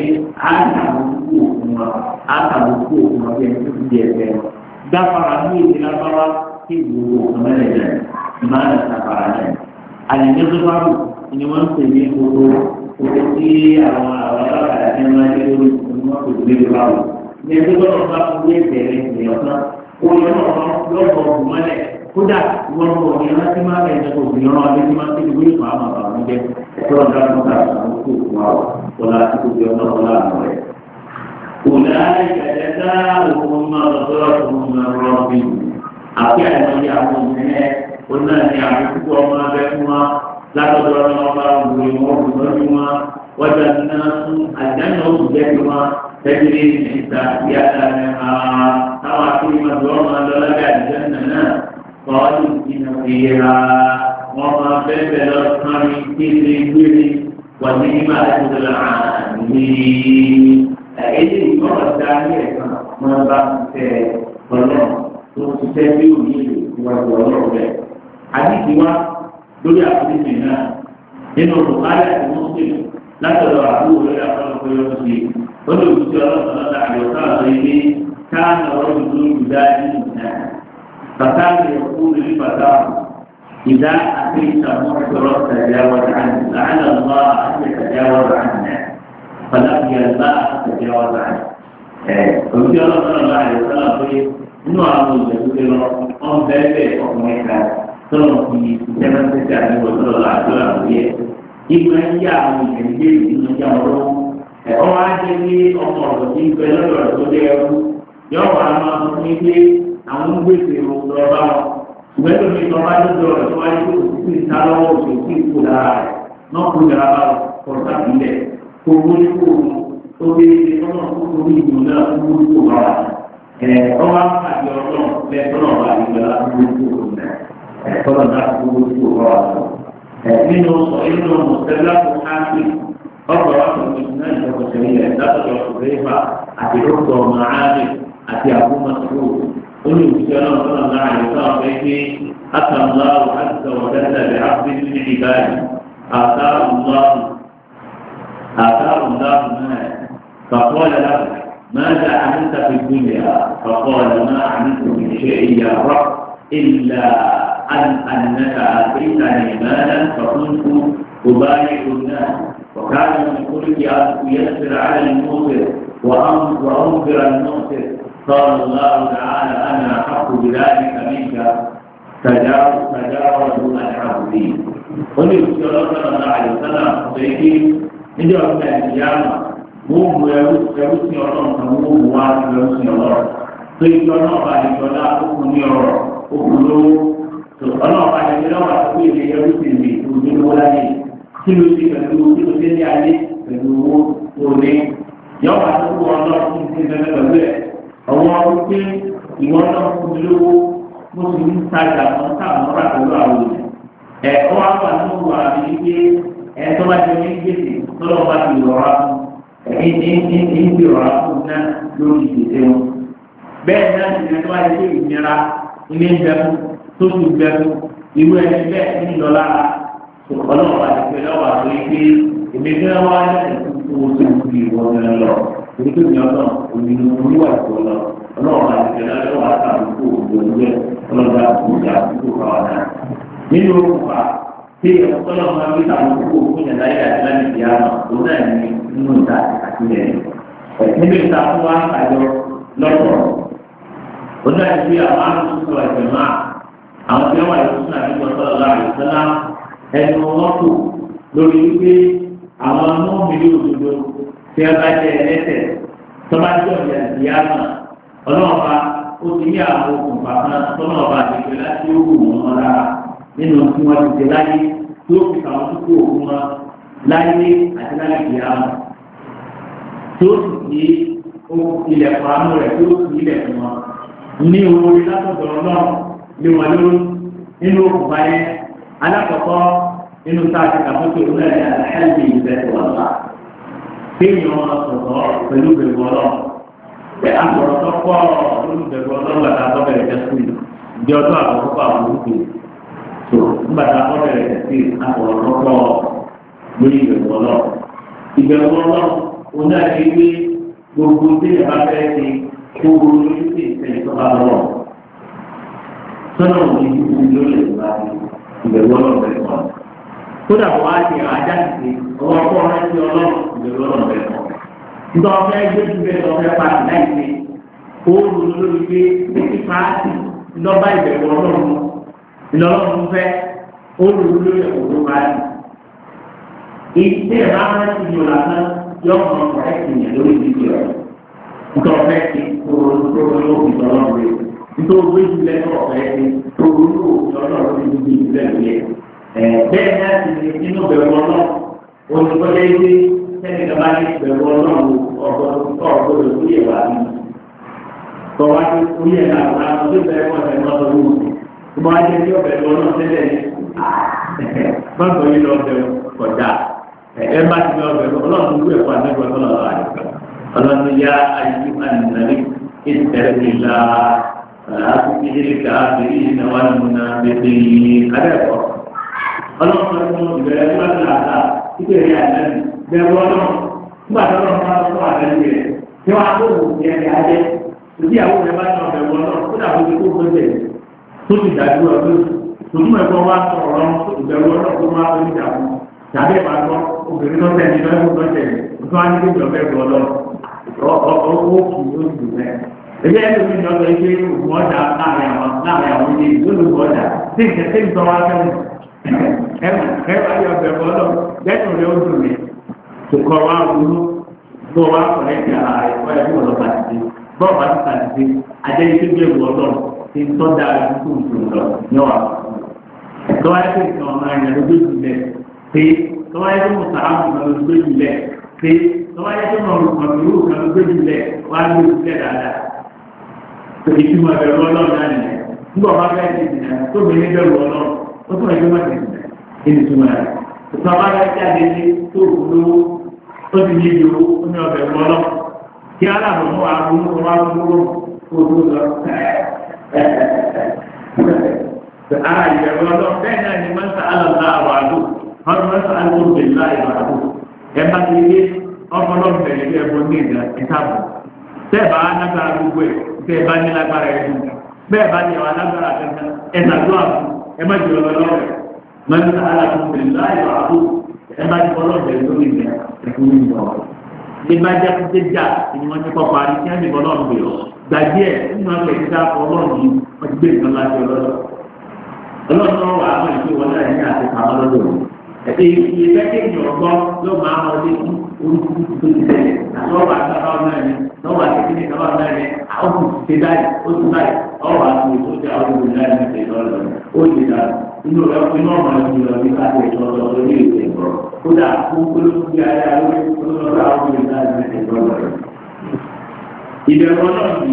عاش حقوقهما بين غفر لي إلى الله في وجوه ملجأ ما نسفر عليه. Àlìyézọ́bárù ni wọ́n ń pè ní owó tí àwọn ọlọ́pàá ní wọ́n ṣe lórí ìwọ̀n kò gbé báwò. Ní ẹgbẹ́ gbọ́dọ̀ bá fún ilé ìbẹ̀rẹ̀ ìrìn ọ̀sán, ó yọ lọ́wọ́ ọ̀gbùn mọ́lẹ̀. Kódà wọ́n mọ̀ ní rántí máa bẹ̀rẹ̀ ìjọba òbí ọ̀rọ̀ ọdún tí máa ń tẹ̀lé wíwí fún àwọn àbàwọn jẹ́ ẹ̀tọ́ ọ̀dọ́ àtúntà àwọn kò fún wa ọ̀la tí kò fi ọ̀nà ọ̀la àná rẹ̀. أولئك جزاؤهم مغفرة من ربهم. أحيانا يعلمون قلنا أن يعرفوا ما بينهما لا تضرر الله بهم وجنات الجنة بينهما تجري من تحتها الأنهار تواتر مدوما لك الجنة خالدين فيها وما بين الأصحاب في الجنة ونعم أجر العاملين. Èyí ìgbọ́dọ̀ dá ní ẹ̀ka máa bá ti tẹ ọlọ́run tó ti tẹ́ bí òní ìlú ìwádìí ọlọ́run rẹ̀. Àdìsí wa lórí àfúrísì náà nínú olùkárí àti mọ́sílẹ̀ látọ̀dọ̀ àbúrò lórí àfọlọ́pọ̀ yọ sí i. Ó lè wù sí ọlọ́run lọ́dà àyọ̀ká àlọ́ ilé káàní ọ̀rọ̀ ìlú ìdá nínú náà. Bàtà mi ò kú lórí bàtà ìdá àti ìtàmọ́ ìṣòro tàjáwọ́ فلم يلبأ تجاوز عنه. وفي الله صلى الله عليه وسلم إنه عمل جزء من ذلك ومعك صلى في زمن تجاري وصلى الله عليه وسلم. إما يعمل جزء من جمره أو عجلي أو مرضي بلد رسوله يوم عما نسميه àwọn gbèsè òwúrọ̀bá ṣùgbọ́n mi sọ bá dúdú ọ̀rọ̀ tó wáyé tó sì ń ta lọ́wọ́ òṣèlú sí ìkó lára rẹ̀ náà kó yàrá bá kọ̀ọ̀tà sílẹ̀. Owó ikú obìnrin ọ̀nà kúkú ní ìlú náà owó ikú bá wà. Ọwọ́ àpàdé ọlọ́run lẹ́tọ́nà wà nígbà owó ikú náà. Ẹ̀tọ́nà náà owó ikú bá wà lọ. Nínú mọ̀tẹ́lá kò káàkiri ọkọ̀ ọ̀sán náà ìjọba ìṣẹ̀lẹ̀ látọ̀dọ̀ ọ̀rẹ́fà àti ọ̀sọ̀ màálì àti àbúmọ̀tò. Ó ní òṣìṣẹ́ náà tọ́nà náà àyẹ̀kọ́ ọ̀fẹ́ pé àtàlùmáwò àti ọ̀dẹ́sẹ̀ آثار الله المال فقال له ماذا عملت في الدنيا؟ فقال ما عملت من شيء يا رب إلا أنك آتيتني مالا فكنت أبايع الناس وكان من كل يسر على الموسر وأنذر الموسر. قال الله تعالى أنا أحق بذلك منك تجاوزوا عن عبدي. قل صلى الله عليه وسلم níjọ́ ọ̀gbìn àìsíyáàmà wọ́n mú ẹrú sí ọlọ́run kan wọ́n mú wá sí ẹrú sí ọlọ́run tó ìjọ náà bá lè jọlá okùn ní ọ̀rọ̀ okùn lówó tó ọlọ́run bá lè jẹ́ lọ́wọ́ àti ilé ẹrú sí ìlú tó ní owó láyé kí ló ti pẹ̀lú kí ló dé ní ayé pẹ̀lú owó tó ní yọ̀wọ̀ àti owó ọlọ́run tó ti bẹ̀rẹ̀ pẹ̀lú ẹ̀ náà fún mi lówó mo sì ń tajà wọn táwọn rà pẹ̀lú àwọn èèyàn ọ wá wà ní òwò àbí wípé tó bá jẹ ní gbèsè tọ́lọ́ bá ti rọra fún ní ti rọra fún náà lórí ìgbésẹ̀ wọn bẹ́ẹ̀ náà sì ní tó bá jẹ ìnira ilé ń bẹ̀rù tó ti bẹ̀rù irú ẹni bẹ́ẹ̀ ní ìlọ́lá ọlọ́wọ́ àti pẹ̀lú ọ̀wà tó yẹ pé èmi fẹ́ wá lẹ́sẹ̀ tó tó tó fi ìwọ̀n lọ torí pé mi ọ̀nà òmìnira olúwa ìfọ̀ lọ ọlọ́wọ́ àti pẹ̀lú ọlọ́wọ́ àtàkùkù òjòjúwẹ̀ ọlọ́dà òjà àkókò káwọn náà. nínú òkùnfà tí ọlọ́wọ́ máa ń gbé àwọn òkúkò fún yàrá yàrá àti láti fi àmà òun náà ní nínú ìta àtìlẹ̀ níbi ìta fún wa àjọ lọ́pọ̀ òun náà ti fi àwọn àlùsùn àjẹmọ́ àwọn tí wọ́n wà lóṣù náà nígbà sọ́dọ̀ láàrin sọ́lá ẹnu wọn kù lórí wípé àwọn mọ́mìlì òdodo tí wọ́n bá jẹ ẹlẹ́sẹ̀ tọ́ba jẹ́ ọ̀dẹ̀ ìyáàmà ọlọ́ọ̀ba ó ti ní àwọn okùnfà kan tọ́lọ́ọ̀ba àti láti ó wù wọ́n lára nínú tí wọ́n ti ṣe láyé tí ó fi àwọn tó kó òkú wọn láyé àti láyé ìyáàmà tí ó sì ní ilẹ̀kùn àánú rẹ̀ tí ó sì ilẹ̀kùn wọn ní orí látọ̀dọ̀ ọlọ́run lé wọn lórí nínú òkùnfà yẹn alákọ̀ọ́kọ́ nínú táàtì kàfókè onílẹ̀ àlàyé ìbẹ̀rẹ̀ wọ̀lá kéèyàn wọn sọ̀rọ̀ pẹ̀lú bẹ̀rù ọlọ́run pé àgbọ̀rọ̀ tó pọ̀ lórí bẹ̀rù ọlọ́run gbàtà bọ́bẹ̀rẹ̀ jẹ́sùn ìdí ọdún àkọ́kọ́ àwọn olùkọ́ tó gbàtà bọ́bẹ̀rẹ̀ jẹ́sùn àgbọ̀rọ̀ tó pọ̀ lórí bẹ̀rù ọlọ́run ìbẹ̀rù ọlọ́run onílẹ̀ ìwé gbogbo tí ìyàbá fẹ́ ṣe gbogbo lórí sí ìṣẹ̀lẹ̀ tó bá lọ́wọ́ sọ́nà òní lórí ìbẹ̀rù ọlọ́run bẹ̀rẹ̀ wọn. kódà wọ́n á ti àjá ti ọwọ́ ọkọ̀ rẹ̀ sí ọlọ́run ìbẹ̀rù ọlọ́run bẹ̀rẹ̀ wọn. nígbà wọn fẹ́ gbé ju bẹ́ẹ̀ lọ́fẹ́ pàṣẹ láìpé oòrùn lórí pé títí pàṣẹ lọ́ba ìbẹ̀rù ọlọ́run ìlọ́run fẹ́ oòrùn lórí ẹ̀kọ́ pàṣẹ. ìdílé ẹ̀ máa ń ti yọ̀ lásán yọ̀ ọ̀nà ọ̀rẹ́ ìyẹn lórí ìdíje rẹ̀. nígbà wọn fẹ́ ti nítorí owó ìdílé ọ̀fẹ́ ti owó ìjọba lórí ibi ìdílé yẹ. bẹ́ẹ̀ náà ti ní inú bẹ̀rù ọlọ́run olùkọ́lé ilé sẹ́ni kaba ní bẹ̀rù ọlọ́run ọ̀gbọ́dọ̀ tó yẹ wá ní. tọ́wá tó yẹ náà wọ́n á tó bẹ̀rẹ̀ wọ́n tẹ̀lé ọ̀dọ̀ wò. tó bá jẹ́ kí ọ̀bẹ̀rù ọlọ́run tẹ́lẹ̀ ní. báńkì yìí lọ bẹ̀rù kọjá ẹ bá ti lọ bẹ̀rù ọlọ́run tó gbé ẹ̀kọ́ àdébọ̀ أتكلم الكافرين والمنافقين هذا هو الله سبحانه وتعالى العذاب كثير يعني بيقولون ما ترى ما ترى عليه كما أقول يعني هذا الذي أقول ما ترى بيقولون كذا هو يقول بس تقول ده هو تقول ما يقول ما ترى بيقولون كما أقول ده tàbí ìpàgọ́ obìnrin tó tẹ̀lé lọ́wọ́ tó tẹ̀lé tó wá ní kí ìjọba ẹ̀kọ́ lọ ó kì í ó dùn mẹ́. Èyí ẹni mi lọ sọ pé òògùn ọjà láàrin àwọn ilé ìlú ọjà tí ìkẹtẹ́ ìtọ́ wá fẹ́ràn ẹ̀rọ ayọ̀ bẹ̀rẹ̀ ọlọ́ lẹ́tọ̀ rẹ̀ ó dùn mí kò kọ́ wá wúlú bó wá kọ̀rẹ́ ti ara rẹ̀ kọ́ ẹ̀kọ́ ọlọ́pàá ti dé bọ́ọ̀ bá ti tàbí dé ajẹ́ ike bí ewu ọlọ́ ti ń tọ́ da ẹ̀kú ìṣòro lọ ní wà. Tọ́wáyé pé ìtàn ọ̀nà ìyẹn ló gbé jùlẹ̀ pé tọ́wáyé pé mùsàlámù kan ló gbé jùlẹ̀ pé tọ́wáyé pé mọ̀lúù kan ló gbé jùlẹ̀ wá ló jùlẹ̀ dáadáa. Ìtumọ̀ ẹ̀rọ ọlọ́run náà nìyẹn. Nígbà wọn bá fẹ́ ti dìnnà tó mi ní bẹ̀rù ọlọ́run ó tún ẹgbẹ́ má ti dìnnà. Èyí túmọ̀ rẹ̀. Ìtumọ̀ bá fẹ́ jáde ní tó lówó ó ti ní ibi owó ó ní ọbẹ̀ ẹ̀rọ ọlọ́run. Kí aláàbọ̀ mọ́ àbúrò wọn wá lówó kó tó lọ. Ara ìbẹ̀rù ọlọ́run bẹ́ẹ̀ náà ni máa ń sa alàlá àwọn àdó. Wọ́n máa ń sa alàlá ìlà ìwà àdó. Ẹ bá ti rí ọpọlọ́run bẹ̀rẹ̀ bí ẹbọ ní ìtàbọ̀. Tẹ́ẹ̀bá lágbára gbogbo ẹ̀ tẹ́ẹ̀ bá ní lágbára ẹ̀ dùn bẹ́ẹ̀ bá ní àwọn alágbára kankan ẹ̀ nàdúrà fún ẹ má jù lọ lọ́wọ́ rẹ̀ máa ń sára fún bẹ̀rẹ̀ láì wà á ẹ bá ti bọ́lọ̀ bẹ̀rẹ̀ lórí ìgbà ẹ̀kún ní ìgbà wọn. Bí bá jẹ́ kó déjà ni wọ́n ti kọ́ parí kí wọ́n ti bọ́lọ̀ bẹ̀rẹ̀ gbàgbé ẹ̀ nínú ọ̀pẹ̀ ìdíjà ọlọ́run yìí wọ́n ti gbé ìtàn láti ọlọ́run. Ọlọ́run wà á mọ̀ ìpè wọn náà ní àti pàmò lọ́dọ̀ ìfẹ́ kéèyàn ọgbọ́n ló máa ń wọlé fún orúkú tó ti tẹ̀lé àtọ́wọ́ àgbàbá ọ̀nà ẹni lọ́wọ́ àtẹ̀kíní kaba ọ̀nà ẹni àwọn kò ti dáì ó ti dáì ọwọ́ àti ètò ìjà ọdún ìlú láì ní ìtẹ̀lé ọ̀rọ̀ ó ti dà inú rẹ̀ inú ọmọ ẹni lọ ní káàkiri ètò ọ̀rọ̀ lórí ètò ìgbọ̀rọ̀ kódà fún olóṣùgbé ayé alórí olóṣùgbé àwọn ìlú láì ní ìtẹ̀lé ọ̀rọ̀ ìbẹ̀rù ọlọ́run yìí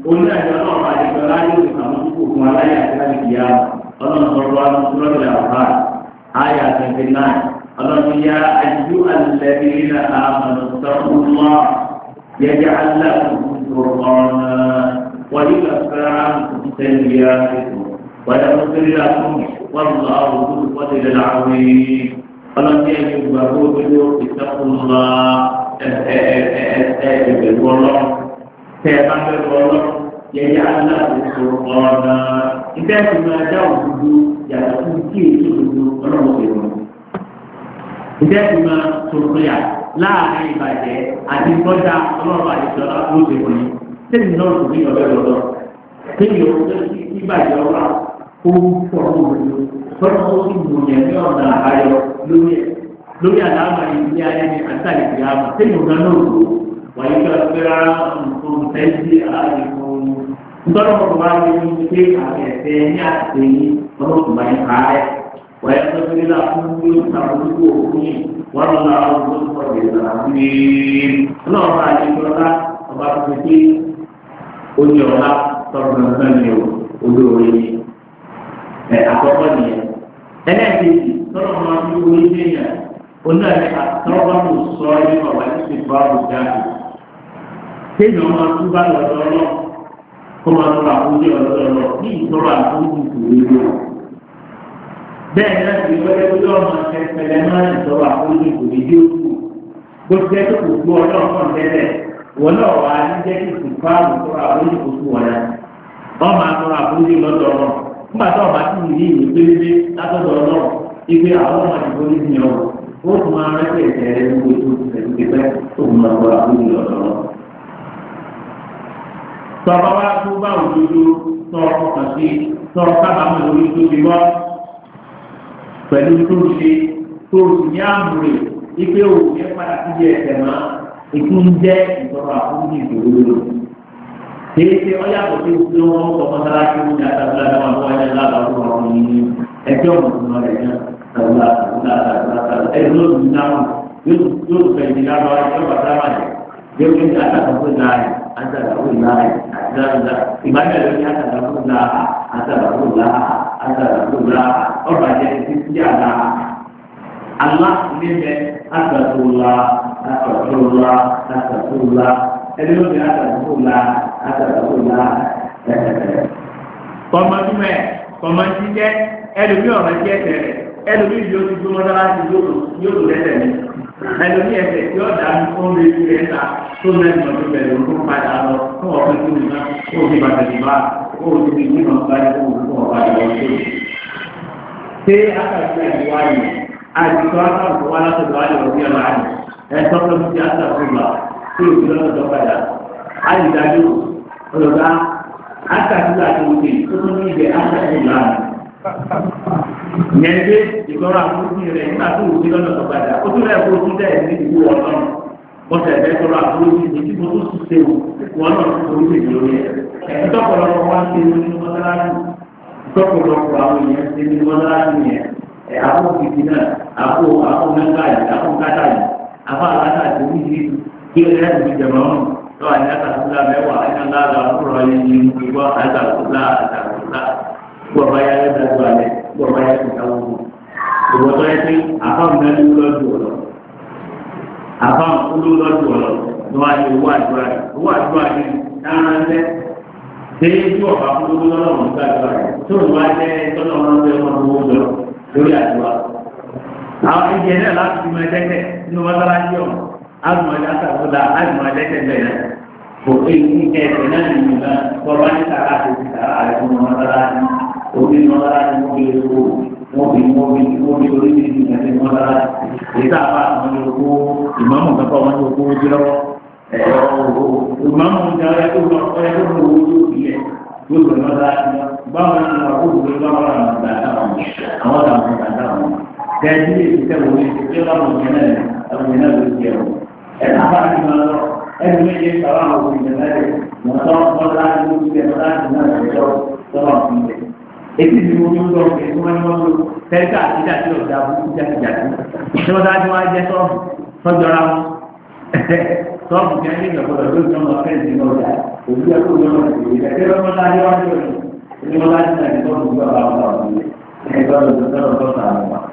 oní àjọ náà máa lè gbọ́ láyé òkè àmójúkò fún aláyé àti láti kìí àmọ́ ọlọ́run sọ̀rọ̀ wa lọ́sùn lọ́dọ̀ àbá àyà 29 ọlọ́run yá àjú àlùlẹ́bí náà àmọ̀ sọ́kùnmọ́ yẹjẹ aláàbùkùnkùnkùn wọ́n yóò fẹ́ àmùkùn tẹ́lẹ̀ yá ètò wọ́n yóò fẹ́ rí àkùn wọ́n lọ àwùjọ wọ́n ti lè láwùí ọlọ́run yẹ kí gbàgbọ́ òdodo ìtàkùnmọ́ ẹ̀ẹ́dẹ̀gbẹ̀rún ọlọ́run tẹ́ ẹ bá bẹ̀rù ọlọ́run yẹyẹ aláàbòsọ̀rọ̀ ìfẹ́ ti máa dá òdodo yàtọ̀ fún kí èso òdodo ọlọ́run ṣe wọn. ìfẹ́ ti máa sọ̀rọ̀ yà láàrin ìbàjẹ́ àti tọ́jà ọlọ́run àdìsọ́lá ló ṣe wọn yìí. sẹ́yìn náà kò ní ọ̀bẹ lọ́dọ̀ sẹ́yìn òun ìbàjẹ́ ọ̀rọ̀ ó pọ̀ òdodo tọ́jú ó sì mú yẹn ní ọ̀nà àbáyọ lórí àdáàmà ilé ayé ní àtàlẹ̀ ìyáàmà sẹ́yìn òun náà lò wàyí ká fẹ́ra nǹkan tẹ́sí àdìgún nítorí wọn bá wí ní pé àkẹ́kẹ́ ní àtẹ̀yìn ọlọ́run bá yín ká ẹ̀ wàyí ká fẹ́ra fún yóò sàmójúkò òfin wọn lọ la ọdún tó sọ yìí lọ́la ní ọlọ́run bá yín lọ́la ọba tó ti pé oní ọ̀la tọ́jú náà ní olóore ní àkọ́kọ́ nìyẹn ẹlẹ́ẹ̀kejì tọ́lọ́ máa ń fi orí déyàn onáà àtọ́wọ́mù sọ nínú ọ̀wá ní ṣètò àbújáde kéèyàn máa tún bá lọ́dọ̀ ọlọ́ kó máa tọrọ àkójọ ọ̀dọ̀ ọlọ́ ní ìtọ́rọ àkójọ ìṣòro bẹ́ẹ̀ náà ti wọlé tó yọ ọmọ ẹ̀fẹ̀lẹ́ máa ń tọrọ àkójọ ìṣòro ìdí òkú bó ti jẹ́ tó kò gbó ọlọ́ọ̀kan tẹ́lẹ̀ wọn náà wà á ní jẹ́ kí ìsìnkú àrùn tọrọ àkójọ ìṣòro wọn náà wọ́n máa tọrọ àkójọ lọ́dọ̀ ọlọ́ nígbà tó ọba tí ìlú ìwé pélébé látọ̀dọ̀ ọlọ́ ìgbé àwọn ọmọ ìbò ní ìyẹn ó tún máa rẹ́ ẹ̀jẹ̀ rẹ̀ gbogbo ètò ìfẹ̀sùkẹ́fẹ́ tó ń lọ àbúrò lọ́dọ̀. Tọ́ba wá tó bá òdodo tọ́ ọkàn sí tọ́ kábàámọ̀ lórí tó ti wọ́ pẹ̀lú tó ṣe tó sì ní àmúrè ipe òun yẹn padà sí ibi ẹ̀sẹ̀ mọ́ ikú ń jẹ́ ìtọ́rọ àbúrò ìṣòro. Kéèké ọ̀yàpọ̀ tí wọ́n sọ mọ́sálásí ní àtàkùnlá náà wọ́n wáyé lábàárù ọ̀rọ̀ yìí ẹjọ́ ọ̀mọ̀tún rẹ̀ náà tàbílà ẹ̀rọ ló ń dáhùn yóò fẹ́ ìdí lábàá ẹjọ́ bàtà wáyé yóò fi àtàkùnlá láàyè àtàkùnlá láàyè àtàkùnlá ìbáyọ̀ ló ní àtàkùnlá àtàkùnlá ọba jẹ́ títí àlá àlá níbẹ̀ àtàkùnlá ẹni ló ní àtàkùnlá kọmọdúnmẹ kọmọdúnjẹ ẹlòmí ọ̀rọ̀ jẹ́ tẹ̀rẹ̀ ẹlòmí ìdí oṣù tó mọ́tàlá ti yóò tó lẹ́sẹ̀ ní ẹlòmí ẹsẹ̀ tí ó dá ní fún mi sí ẹ̀ta tó lẹ́nu ọdún bẹ̀rẹ̀ òkú padà lọ fún ọ̀pẹ tó nìkan ó fi bàtà ìbá ó ti fi gbìmọ̀ báyìí fún òkú ọ̀pá ìwọ̀n tó. ṣé àkàtúntà ìwà yìí àìsàn àkàtúntà wà látọ̀dọ̀ wáyé ọ̀bí ọ̀la yìí ẹ̀tọ́ tó ti àtàkùnlá tí òkú lọ́dọ̀ padà àìdájú ọ̀dọ̀dá àtàkùnlá tó ń gbé tó tó ní ibẹ̀ àtàkùnlá yẹn gbé ìtọ́rọ àforíjì rẹ̀ nígbà tó òkú lọ́dọ̀ tó padà ó tún lẹ́ẹ̀kọ́ tún dẹ̀ ní ìlú ọlọ́run bọ́sẹ̀ ẹ̀fẹ́ tọrọ àforíjì ní tí mo tó ti ṣe wọn náà tó torí lè lórí ẹ̀ ìtọ́pọ̀lọpọ̀ wá ṣe nínú mọ́sálásí ìtọ́pọ̀lọpọ̀ àwọn èèyàn ṣe nínú mọ́sálásí yẹn àpò kìkì náà àpò mẹ́ta yìí àpò kátà yìí àpò àlàkà tó ní ìdí kí ẹ̀rẹ́ ti fi jẹ̀mọ́ ọ̀hún tó wà ní àtàkùnlá mẹ́wàá ẹ̀ka ńlára àkúrọ̀ yìí ní ìgbọ́ àtàkùnlá gbọ̀bá yá lẹ́ dájú alẹ́ gbọ̀bá yá ti ká wọ́n ìwọ́tọ́ yẹ pé àfáàmù náà ní lọ́dún ọ̀lọ́ àfáàmù olú lọ́dún ọ̀lọ́ ní wọ́n á ní owó àdúrà ní náírà ńlẹ́ ṣé tí ọ̀bá fún olú lọ́dún nígbà àdúrà rẹ̀ tó ń wá jẹ́ tọ́lọ́ wọn lọ́dún ọmọ tó wọ́n lọ lórí àdúrà. àwọn ìjẹ náà láti fi máa dẹ́kẹ̀ nínú mọ́sálásí ọ̀hún àgùnmọ̀lẹ́ àtàkùnlá àgùnmọ̀lẹ́ tẹ̀lé kò èyí ẹsẹ̀ náà ní ìgbà bọ́bá ní sàrà àti sàrà àti mọ́sálásí òbí mọ́sálásí wọ́n fi oríṣiríṣi ìgbàlè mọ́sálásí èyí tá a bá àwọn ní oko ìmáàmù kankan wọn ní oko ojú lọ́wọ́ ìmáàmù ní ọyẹ tó lọ owó tó fi yẹ yóò gbẹ mọ́sálásí lọ báwọn ní wọn kó gbé báwọn àwọn àgbà táwọn àwọn làwọn àgbà táwọn kẹ́ẹ̀dí lè fi tẹ̀wọ́ ní ìṣẹ́ láwọn ìyẹn náà ló jẹ́ ọ̀ ẹ̀ náà bá ti máa lọ ẹni méje sọ̀rọ̀ àwọn òbí ìjẹ̀lẹ̀ mọ̀tọ́ mọ́sálásí ló ti jẹ́ mọ́sálásí náà lọ́jọ́ sọ̀rọ̀ fún mi. Èsì ni mo ń lọ pé wọ́n ní wọ́n lò tẹ́lifà àtijọ́ àti ọ̀dà àbúkú jákèjádé. Ṣé wọ́n dájú wá jẹ́ sọ́ọ̀bù tọ́jọ́ra wọn? sọ́ọ̀bù kí á ní ìgbàgbọ́dọ̀ ló ń lọ fẹ́ǹsì náà ọjà òbí ẹ̀kọ́ ló ń lọ sí ìgbẹ́ lọ́mọdé wájú rẹ̀ ní wọ́n láti náà ní sọ́ọ̀bù gbọ́ àwọn ọ̀rọ̀ ẹgbẹ́ ọ̀dọ́ sàrọ̀ wa.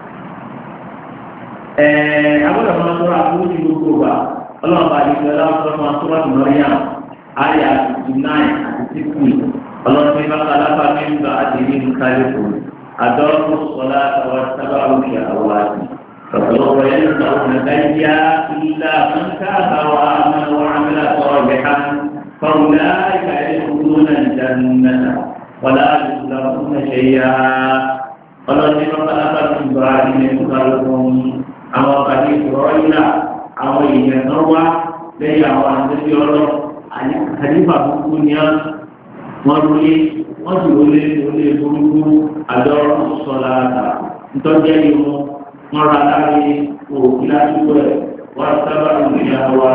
agbọ́dọ̀ máa tọ́ra àkókò ní gbogbo wa ọlọ́run bá di ìgbẹ́ láwọn tọ́ra máa tọ́ra tìmọ́ríyà ayé àti 9 àti 60 ọlọ́run ní bàtà alábà mímba àti ní nkálífò àdọ́rùn sọlá àwọn sábàrù kí àwọn àti فسوف يلقون غيا إلا من تاب وآمن وعمل صالحا فأولئك يدخلون الجنة ولا يظلمون شيئا ọlọ́run ní bàbá alábàtì ìgbà ilé ìgbàlódún àwọn ọ̀kadì ìfọ̀rọ̀yìnlá àwọn èèyàn náà wá lẹ́yìn àwọn àtẹ́bí ọlọ́ àdìbà gbogbo ní wọ́n lólé wọ́n sì lólé burúkú àdọ́rọ̀ sọ̀lá ntọ́jẹ́ ìwọ̀n wọ́n ra láre òkú lásìkò ẹ̀ wọ́n sábà ń rìn àwọn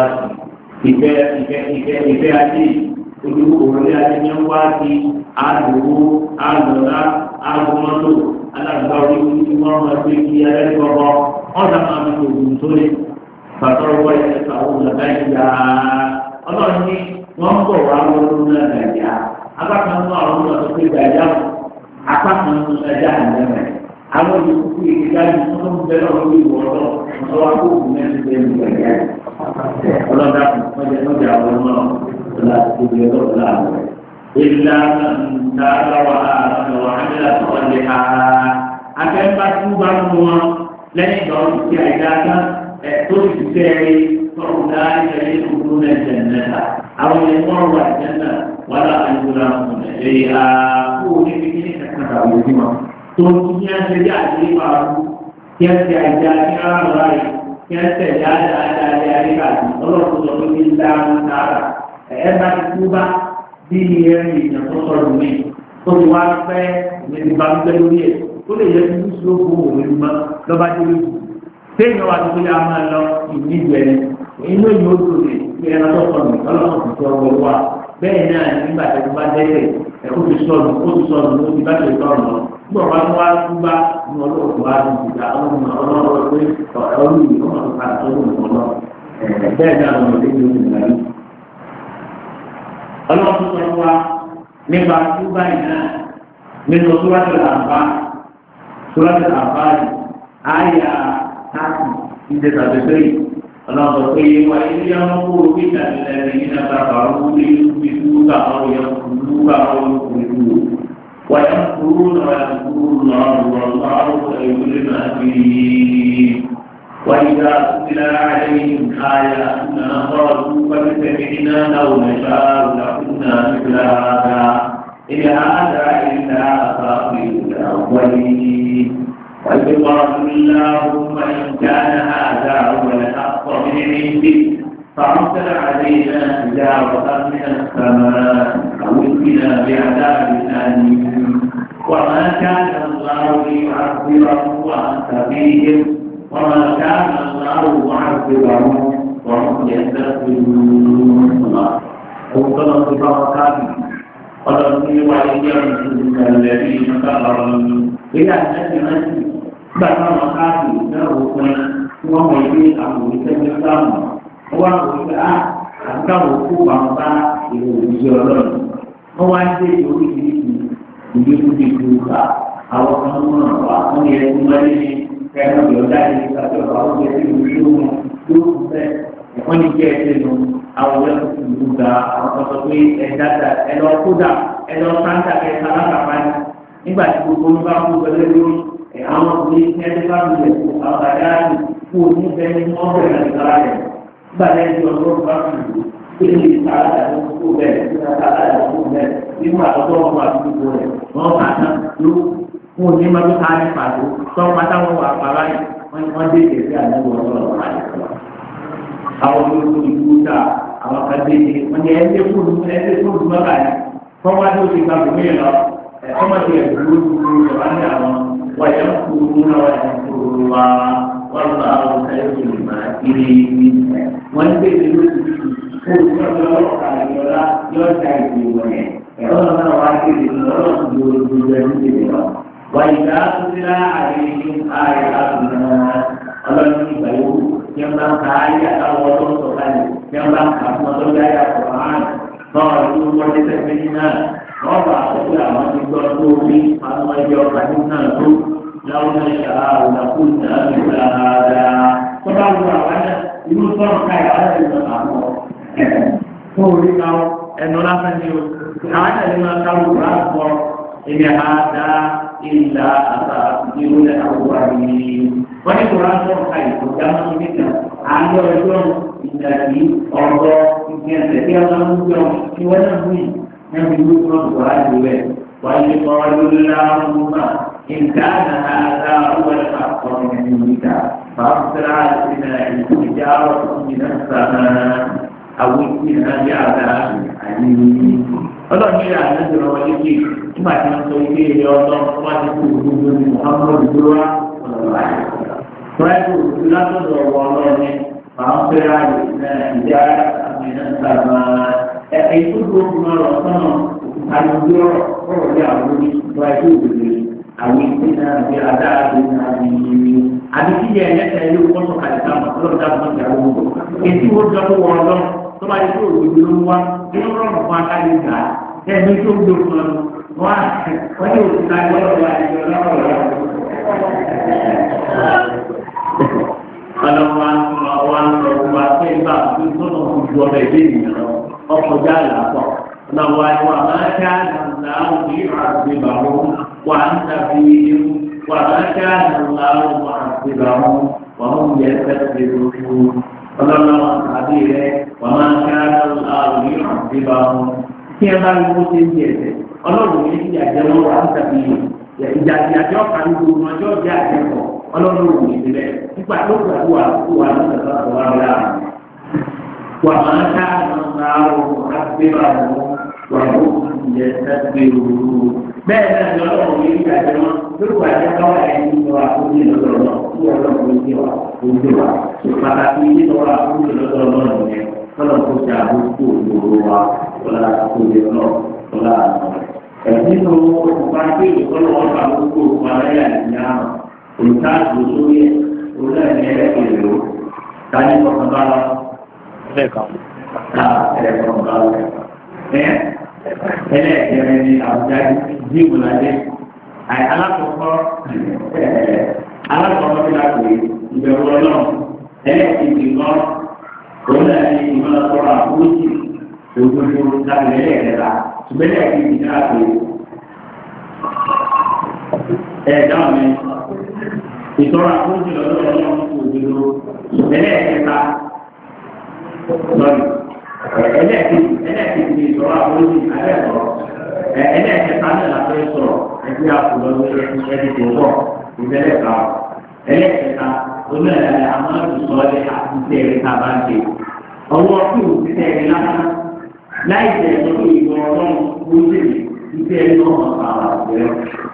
ìfẹ́ àti olùkòròlé àti ní wá sí àdúgbò àlọ́lá àgbọ̀mọ́tò alágbá orí wọ́n máa gbé kí ẹlẹ́gbọ̀gbọ̀ wọ́n dá máa fi òògùn sórí pàtọ́rọ̀wọ́ ẹ̀ka òògùn àgbáyé ọlọ́run ní wọ́n ń bọ̀ wá lọ́dún náà gàdíà apákan náà àwọn ọmọ tó pé gàdíà apákan náà gàdíà àlẹ́mẹ̀ àwọn olùkókò ìgbàlù tó ń bẹ̀rẹ̀ lórí ìwọ̀lọ́ ọ̀sọ́ akókò mẹ́rin bẹ́ẹ̀ ní gàdíà ọlọ́dà mọ́jà àwọn ọmọ láti tóbi ọlọ́run láàbọ̀ ìlà ńlára wà àwọn àmìlà tó ń lè ha akẹ́kọ̀ọ́ tó bá mú wọn lẹ́yìn ìgbà wọn ti àìdá kan tó ti tẹ̀lé tọ́wọ́ láì tẹ̀lé ìlú nàìjíríà àwọn ẹni wọ́n wà jẹ́nà wà láàrin wọn ẹ̀yẹ àkó níbi kí ní kankan tàbí ojú wọn tó ń tún yẹn ṣe bí àdéhùn máa rú kí ẹ ti àìdá kí á rà láàyè kí ẹ tẹ̀ dáadáa àríkàtì ọlọ́run sọ pé kí ń dá wọn sára bá ti kú bá bí ẹni ìyàn tó sọ̀rọ̀ mi ó ti wá pẹ́ ìyẹn ti bá ń gbẹ́ lórí ẹ̀ ó lè yẹ kí ló fún òun ní mọ́ lọ́ba dé lójú téèyàn wà tó yá máa lọ ìníjú ẹni inú ìyẹn ó dòde kí ẹran tó sọ̀rọ̀ ọlọ́run ti sọ ọgbẹ́ wa bẹ́ẹ̀ náà nígbà tí wọ́n bá dẹ́sẹ̀ ó ti sọ̀rọ̀ ó ti bá ṣe sọ̀rọ̀ lọ nígbà wọn wá wá kú bá ní ọlọ́run wá ní ìgbà ọlọ́run pé ọlọ́run yìí wọ́n máa ká sọ́dún ọlọ́run bẹ́ẹ̀ náà lọ́wọ́ ọlọ́run sọ wá nípa túbá iná nínú sóràtì àbá yìí àyà táàkì ìdẹ́ta bẹ̀rẹ̀ yìí ọlọ́run sọ pé wà ilé ọmọ kó o bí ìtàlẹ̀ ní ìdáta bàrú ní ibi túbà ọ̀rọ̀ yẹn kúrúbà ọ̀rọ̀ kúrú wà yẹn kúrú náà lọ́rùn ìwúlẹ̀ náà bí وإذا تتلى عليهم آياتنا قالوا قد سمعنا لو نشاء لكنا مثل هذا إن هذا إلا أساطير الأولين وإذ قالوا اللهم إن كان هذا هو الحق من عندك فأرسل علينا حجارة من السماء أو ائتنا بعذاب أليم وما كان الله ليعذبهم وأنت فيهم وما كان الله معذبهم وهم يستغفرون الله وقال ببركاته قال لي وإياكم الذين كفروا إلى أن بعد مكاتب له وهو يبيع أمر الإسلام هو أنكر كوبا ìròyìn wọn wá ń dé oríṣiríṣi ìdíkùdíkù àwọn kan mọ̀ àwọn yẹn tó máa ń ní kẹ́hìn ọ̀dọ́ dáadé ìgbàgbọ́ àwọn ọ̀dọ́ tí mo ṣe wọn yóò kú bẹ́ẹ̀ wọ́n ní kí ẹ ṣe nu àwọn ọ̀dọ́ tó ti dùn ga àwọn kan sọ pé ẹ dáadáa ẹ lọ kódà ẹ lọ sáńtà ẹ sálákàpá ní nígbà tí gbogbo ń bá kú gbẹlẹ́ lórí àwọn ọkùnrin ní ẹni bá lulẹ̀ kó àwọn bàdá rẹ̀ kó o ní bẹ́ẹ̀ ní wọ́n bẹ̀rẹ̀ àti sára rẹ̀ nígbà tí ẹni ọ̀dọ́ bá kú pé ní sára rẹ̀ kó bẹ̀rẹ̀ ní sára rẹ̀ kó bẹ̀rẹ̀ nínú àtọ́jọ́ ọmọ àti gbogbo rẹ̀ wọ́n bá tán ló wọn ò ní máa tó ká ní pàtó tó pátá wọn wà pàrọ̀ yìí wọ́n dé ìgbésí àdúgbò ọ̀sọ̀rọ̀ àyè sọ̀rọ̀. àwọn olóòtú ìlú ta àwọn kan dé ní wọ́n ní ẹgbẹ́ fóònù mọ́kà ní fọ́nwá tó ti gbàgbọ́ mí lọ ọmọdé ẹ̀dúró dúró lọ́wọ́ ní àwọn wáyé kúrú náà wáyé kúrú wá wọ́n lọ àwọn káyọ̀ tó máa kiri ní wọ́n dé ìlú fóònù náà wá kéde lọ́wọ́ وإذا تتلى عليهم آياتنا ọlọ́run ìgbà yòówù tí wọ́n bá ń ka ayé àtàwọn ọlọ́run sọ̀kalẹ̀ tí náà tó láwọn ẹ̀ṣà òdàkùn náà ní dáadáa tó bá wù àwọn inú sọ̀rọ̀ káyọ̀ àwọn ẹ̀ṣọ́ àpọ̀ fún orí káwọ́ ẹnu lásán ní o àwọn ẹ̀ṣẹ̀ máa káwọ́ rà pọ̀ ilẹ̀ àdá ìlà àtà ìrọ̀lẹ́ àwòrán yìí wọ́n ní kò rà sọ̀rọ̀ káyọ̀ kò já mọ́ níta àlọ́ ẹjọ́ ìdàgbé ọ̀rọ̀ ìgbìyànjẹ́ tí wọ́n ń gbọ́ kí wọ́n náà mú yìí náà fi wọ́n tó wà láti rẹ̀ wáyé kọ́ọ́lù láàmúmá ìdáná àdá wọ́n àkọ́ nínú ìta fàáfẹ́rẹ́ àtìná ìjà ìdíná sàmà àwọn ìpínlẹ̀ àbí àdá àyè ọlọ́run ní àdájọ́ wọn lébi nígbà tí wọ́n sọ ilé ilé ọlọ́run tó bá ti kú gbogbo ní muhammadu gbúra ọ̀rọ̀ àyè tọ́láìpù òṣèlú látọ̀dọ̀ ọ̀wọ́ ọlọ́run ní fàáfẹ́rẹ́ àtìná ìjà ìdíná sàmà èyí tó gbogbo ọ̀rọ̀ sọ́nà àyùjọ ọ̀rọ̀ bí àwọn oníṣòwò ẹgbẹ́ òdòdó àwọn ìpínlẹ̀ àbí àdá àbí kíyẹ ẹlẹ́sẹ̀ ilé owó tó kàlẹ́ sáwọn ọlọ́run dábò náà ti àwọn owó ètí wọ́n jọ wọ ọlọ́run tó bá yẹ kó òdòdó ló ń wá inú rọrùn fún akáyé gbà ẹ̀mí tó ń dòkun lọ wọ́n yóò ti ká ìwọ́lọ́wọ́ àìjọ lọ́wọ́ وما كان الله ليعذبهم وأنت فيهم وما كان الله معذبهم وهم يستكبرون قال الله تعالى وما كان الله ليعذبهم كما يقول ọlọ́run ní ìdí àjẹmọ́ wa ń tàbí ìjà àjọ kan gbogbo ọjọ́ ìjà àjẹmọ́ ọlọ́run ò ní ìdílé nígbà tó gbà wà wà ní ìjọba tó wà rẹ̀ àná. wà máa ká àwọn ọmọ àgbébà wọn wà ó yẹ sẹ́gbẹ̀ òru. bẹ́ẹ̀ náà ni ọlọ́run ní ìdí àjẹmọ́ lórí àjẹmọ́ wa ẹni ní wa ó ní lọ́dọ̀ náà kí ọlọ́run ó ní wa ó ní wa. pàtàkì nínú wa ó ní lọ́dọ̀ náà nìyẹn kọ́lọ̀ kó ṣe àbúkù òru wa kọ́lá àkójọ náà kọ́lá àná. nínú òkùnfà tí ìkọlù wọn bá gbogbo òkùnfà lẹ́yìn àìsíyá òǹtà àgbòsó yẹ olóòní ẹlẹ́kẹ̀lẹ́ ló tani kọ̀ọ̀kan bá lọ. ẹ̀ẹ́dẹ̀kọ̀ọ̀kan bá lọ. ẹlẹ́kẹ̀rẹ́ ni àbújá jíìmù lálẹ́. alákọ̀ọ́kọ́ tí a pè ìbẹ̀rù ọlọ́run ẹlẹ́kẹ̀jì kan olóòní ìmọ̀lẹ́kọ̀ọ́ àbúrúkì òdodo láti ẹlẹ́kẹ̀ẹ́ta ṣùgbẹ́lẹ̀ kí n ká pé dáhùn mi ìtọ́ra àkójọ lọ́dọ̀ ọlọ́run kò dúró ẹlẹ́ẹ̀kẹta lọ́rì ẹlẹ́ẹ̀kejì ìtọ́ra àkójọ àbẹ́ẹ̀kọ́ ẹlẹ́ẹ̀kẹta náà la fẹ́ sọ̀rọ̀ ẹgbẹ́ àkùlọ́dọ̀ ẹni tó bọ̀ ìbẹ̀lẹ̀ka ẹlẹ́ẹ̀kẹta onílẹ̀ àwọn ìsọ̀lẹ̀ àti tẹ̀rẹ̀ tá a bá ń ṣe ọwọ́ kí o ti tẹ̀rẹ̀ lásán láì tẹ̀ ẹ́ lórí ìwọ ọlọ́run ló ṣe ìfẹ́ ẹ̀ náà àwọn àgbẹ̀.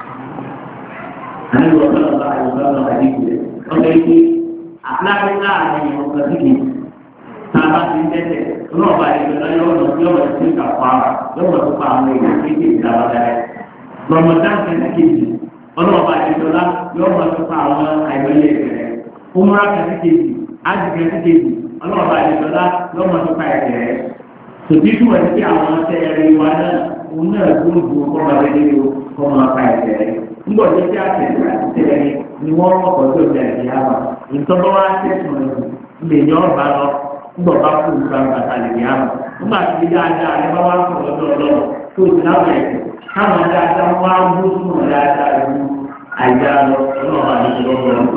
Àní ìwọ náà bá ìwọ náà bá dìbò rẹ̀. Ọ̀gá ike àplákẹ́ láàrin ìwọ̀n kan sí kejì. Tá a bá ti ń tẹ́tẹ̀, náà bá ìwọ náà yọ ọ̀nà tí ọ̀nà tí kà pa lọ́wọ́ tó pa àwọn èèyàn kéékèèké dáadáa rẹ̀. Rọ̀mọ̀dán kẹ́kẹ́ kejì, ọlọ́ọ̀bá ìwọ náà yọ ọ̀nà tó pa àwọn àìmọye rẹ̀. Kómúrà kẹ́kẹ́ kejì, ájì kẹ́kẹ́ kejì, ọlọ́ọ̀bá ìwọ náà yọ ọ̀nà tó pa ẹ̀kẹ́ rẹ̀. Tòbítú ẹ̀ sí àwọn tẹ́ẹ̀rẹ́ wa náà, òun náà gbóòdù ọmọ rẹ̀ nínú ọmọ apá ẹ̀sẹ̀ rẹ̀. Nígbà tó ti àtẹ̀lẹ́ àti tẹ́ẹ̀rẹ́ ni wọ́n rọ́pọ̀ tó bẹ̀ ẹ̀sẹ̀ yàrá. Ìtọ́gbọ́ wa tẹ̀sán ẹ̀sùn lè ní ọ̀bá lọ nígbà bá kú ìgbà bàtà lè yàrá. Nígbà tí dáadáa ẹ bá wá sọ̀rọ̀ lọ́dọ̀ tó ti láwọn ẹ̀sẹ̀ káwọn dáadáa wá gbó súnmọ́ dáadáa ju àìdá lọ ọlọ́ọ̀bá àdìgbò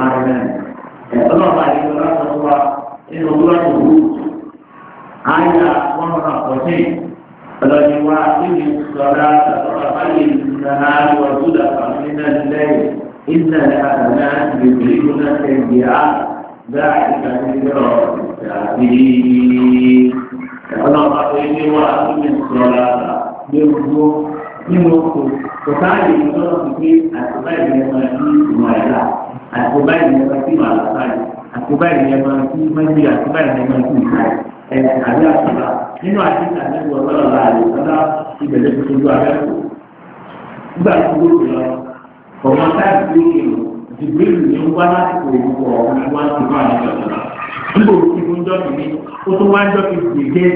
آية 114 الذي واقم الصلاة طرفي النهار وزلفا من الليل إن الحسنات يذهبن السيئات ذلك ذكرى للشاكرين. الله أقول واقم الصلاة يرجو منه وكان يقول في أتباع المسيح أتباع المسيح على الصلاة أتباع المسيح من أتباع المسيح àbí àtúntà nínú àtúntà nínú ọ̀sán láàrin ọ̀sán ìbẹ̀rẹ̀ tuntun abẹ́kù nígbà tí ó lọ ọmọ táàbí tó kéwò jìbìrì ní wá láti kó ìwúkọ ọ̀hún wá sí fún àwọn ìjọba nígbà tí ó ń jọ́kì ní ó tún wá ń jọ́kì gbèdé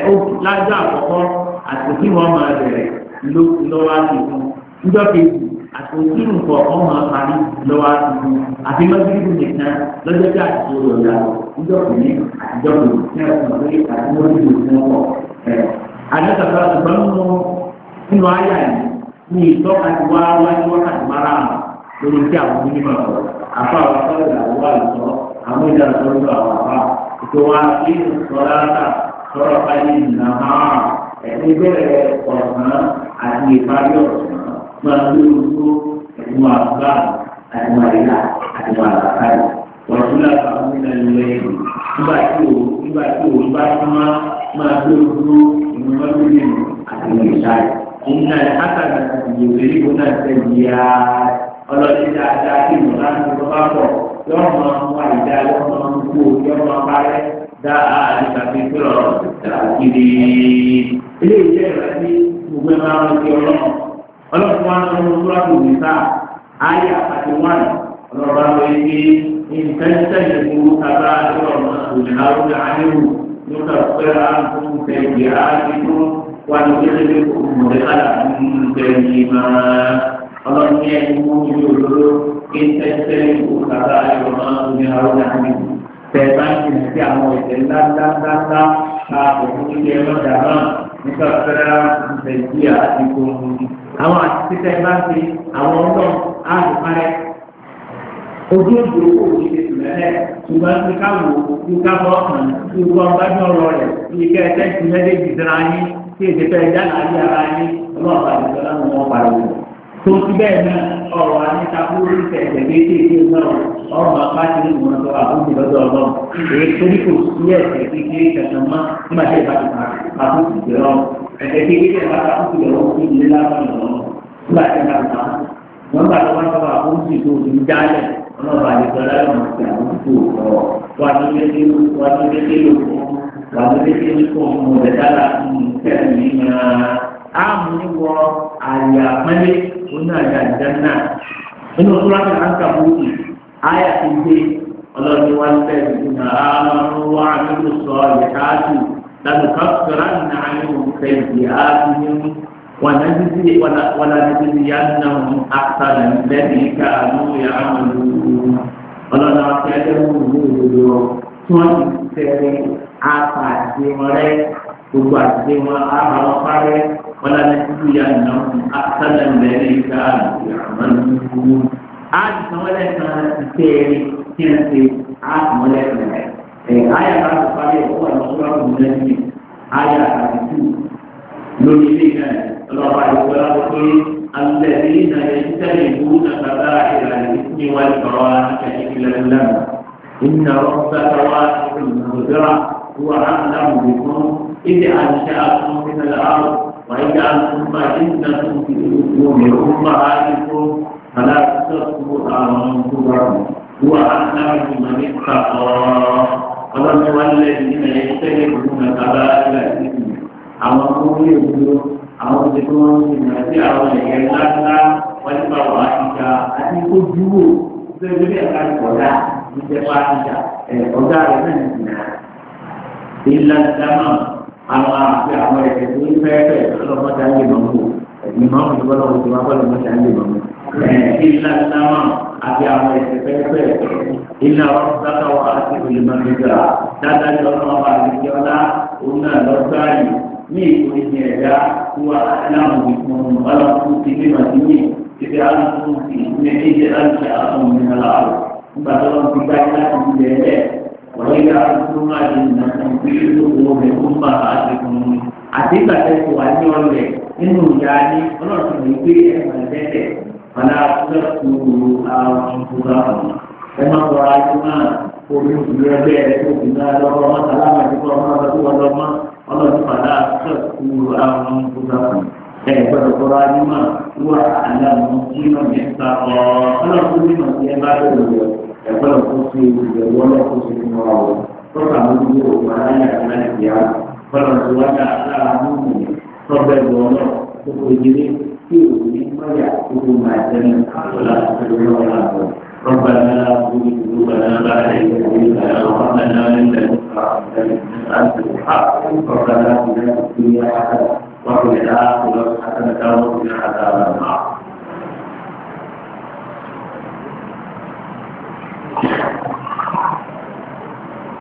lájọ́ àkọ́kọ́ àti tí wọ́n máa bẹ̀rẹ̀ lọ́wọ́ àti fún jọ́kì àtòkí nǹkan ọmọ parí lọ́wọ́ àtúntò àti mọ́tìrìbù nìkan lọ́jọ́ tí àtúntò rẹ̀ yà níjọ́ kìíní àtijọ́ kìíní ní ẹ̀sùn lórí àti mọ́tìrìbù fún ọkọ̀ àdéhùn àgbà nínú àyà yìí ní ìtọ́ka ti wá wájú wákàtí márùn-ún lórí tí àwọn onímọ̀ sọ̀rọ̀ àfa àwọn akọ́lẹ̀ àwọn àlùsọ àwọn ìjà sọ̀rọ̀ àwọn àfa ètò wa kí sọ̀rọ̀ sọ̀rọ̀ báyìí nàá ẹni bẹ̀rẹ̀ ọ̀sán àti ìparí ọ̀sán máa ń lé ojú ẹ̀dùn àgbà àti àyíká àti àlàkáyì wọ́n lábàá ń lé lẹ́yìn nígbà tí òun bá tún máa gbé ojú ìmúlẹ́gbẹ̀ẹ́ àti ìṣáì. Inna al-hasana yudhibuna as-sayyi'at ọlọ́dún dáadáa kí mo láti tó bá pọ̀ yóò máa mú àìdá yóò máa mú kú yóò máa parẹ́ dá àdìgbàgbé pẹ̀lú àkìrí. ilé iṣẹ́ rẹ̀ ní gbogbo ẹ̀ máa ń fi ọlọ́run wa ń sọ fún túrọ́pù nìta ayé àpàtì wọn ọlọ́run wa ń fi ìtẹ́sẹ̀yìn fún kaba ọlọ́run òní àwọn àyẹ̀wò nípa pẹ̀lú àwọn ìtẹ̀yìn àdìgbò wọn ní ilé mọ̀lẹ́kàlà ń tẹ̀yìn máa. Ọlọ́run ní ẹni mú ní òdodo kí n tẹ́tẹ́ ìwò kàrá ìrọ̀mọ́ ní àwọn àmì tẹ̀bá ń jìnà sí àwọn ìṣẹ̀ ńláńláńlá káàkó fún ilé ọlọ́dà náà nípa fẹ́rẹ́ nàìjíríà àti gbòòrò. Àwọn àti títẹ̀ bá ń fi àwọn ọlọ́run á lè parẹ́. Ojú òjò kò ní ṣe tìlẹ́lẹ̀ ṣùgbọ́n ní káwò ní kábọ̀ ọ̀kan ní gbogbo ọgbájú ọ̀rọ̀ rẹ̀ ní kẹ́ ẹ̀ tẹ́sí mẹ́lẹ́jì síra yín tí èdè fẹ́ jáde ayé ara yín ọlọ́run àti ìjọba ni wọ́n pariwo. Tó ti bẹ́ẹ̀ náà ọ̀rọ̀ àníta kúrò ní ẹ̀jẹ̀ kéékèèké náà ọ̀rọ̀ àpáṣẹ ní ìwọ̀n tó àbúrò lọ́dọ̀ ọlọ́run èyí tó ní kò sí ẹ̀jẹ̀ kéékèèké kankan mọ́ nígbà tí ìbá ti pa àkókò ìjọba ẹ̀jẹ̀ kéékèèké bá ta àkókò ìjọba ó ti lé lábàá lọ́wọ́ nígbà tí ìbá ti pa wọ́n gbà lọ́wọ́ tó àkókò ìjọba ó ti jálẹ̀ ọlọ́run àdìsọ láyọ̀ ti àkókò ìjọba wà ní àmúwọ àyè àpẹẹrẹ oní àyè àjẹnà nínú sùràtì àǹkàbùtì àyà ti gbé ọlọ́ni wá sẹ́yìn ìgbà àmọ́ wà nínú sọ ìkáàtù lánàá káfíńrà nà ánú sẹ́yìn àtúnyẹ̀mú wàlàdìdì yánà àkàrà lẹ́yìn káànú yàmàlú ọlọ́ni wá sẹ́yìn ìlú òdodo tí wọ́n ti tẹ̀lé àpàdé wọn rẹ̀ gbogbo àti wọn àbáwọn parẹ́ wọn lànà títí ya nà àtàlẹ̀ lẹ́yìn ká àmàlùmù. àti sàmọ́lẹ̀ kan ti tẹ̀lé kí n ṣe àtìmọ́lẹ̀ kan rẹ̀. àyà bá ti parí ọ̀pọ̀ àlọ́sọ́rọ́ ọ̀hún lẹ́yìn àyà àti tù lórí ilé náà ọlọ́pàá àdìgbò láwọn pé alẹ́bí náà yẹ tẹ́lẹ̀ ìbú náà bàbá ìlànà ìsìn wà lọ́wọ́ àkẹ́kẹ́ lẹ́nu. إن ربك واسع المغفرة هو أعلم بكم إذ أنشأكم من الأرض وإذ أنتم أجنة في بطون أمهاتكم فلا تزكوا أنفسكم هو أعلم بمن اتقى قال والذين يجتنبون كبائر الإثم أو يقولون أو يقولون في أول يلا والفواحش أتيكم جوع بغير القضاء ìjẹba ìjà ọ̀gá rẹ̀ náà nìyà ìlà ìdámà àwọn àti àwọn ẹ̀sẹ̀ tó ń fẹ́ẹ́fẹ́ ọlọ́mọdé ayé mọ̀mú ìmọ̀mú tó bọ́lá òjò wọn bọ́lá ọmọdé ayé mọ̀mú ìlà ìdámà àti àwọn ẹ̀sẹ̀ fẹ́ẹ́fẹ́ ìlà ọ̀sáká wa àti olùmọ̀gbẹ̀gbà dáadáa ní ọlọ́mọba àti ọlá òun náà lọ́gbàáyì ní ìpòlìsì ẹ̀dá wà láwọn ìfún ọlọ́kùn ti ní màdínì ìdí àlùkùn ti ní ìdí àlùkùn àwọn òmìnira nígbà tó lọ́n ti gbá láti ilẹ̀ ẹ̀ wọ́n yá tó máa di ìnáwó bí owó rẹ̀ ó máa bá ti fún un. àti ìgbà tẹ́ kò wá ní ọ̀rẹ́ nínú ìyá ní ọlọ́run ti gbé ẹ̀mọ̀ ẹ̀dẹ́tẹ̀ ọ̀nà àtúntò àwọn ìfúnra wọn. ẹ máa bọ̀ ayé máa omi ìlú ẹgbẹ́ rẹ̀ tó fi náà lọ́wọ́ wọn sálámà ìdíkọ́ ọmọ ọdún wọn lọ́mọ ọlọ́run padà àtúntò àwọn ìfúnra wọn. gbọ́dọ̀ kọ́ra ayé máa wà àlàmú tí wọ́n yẹn ta ọlọ́run ní màá ti ẹ bá bẹ̀rẹ̀ rẹ̀ ẹ̀gbọ́n kó ṣe ìbẹ̀wò ọlọ́kó ṣe fún wa o tọ́ka lórí òkú aláyà láti yá gbọ́dọ̀ tó wá dá lára múmu tọ́bẹ̀rù ọlọ́ gbogbo ìdílé tí òkú ní mọ́yà gbogbo máa tẹ̀lé àtọ́lá àtọ́lá ọlọ́wọ́ àbọ̀ ربنا لا تزغ قلوبنا بعد إذ هديتنا وهب لنا من لدنك رحمة إنك أنت الوهاب ربنا آتنا في الدنيا حسنة وفي الآخرة حسنة وقنا عذاب النار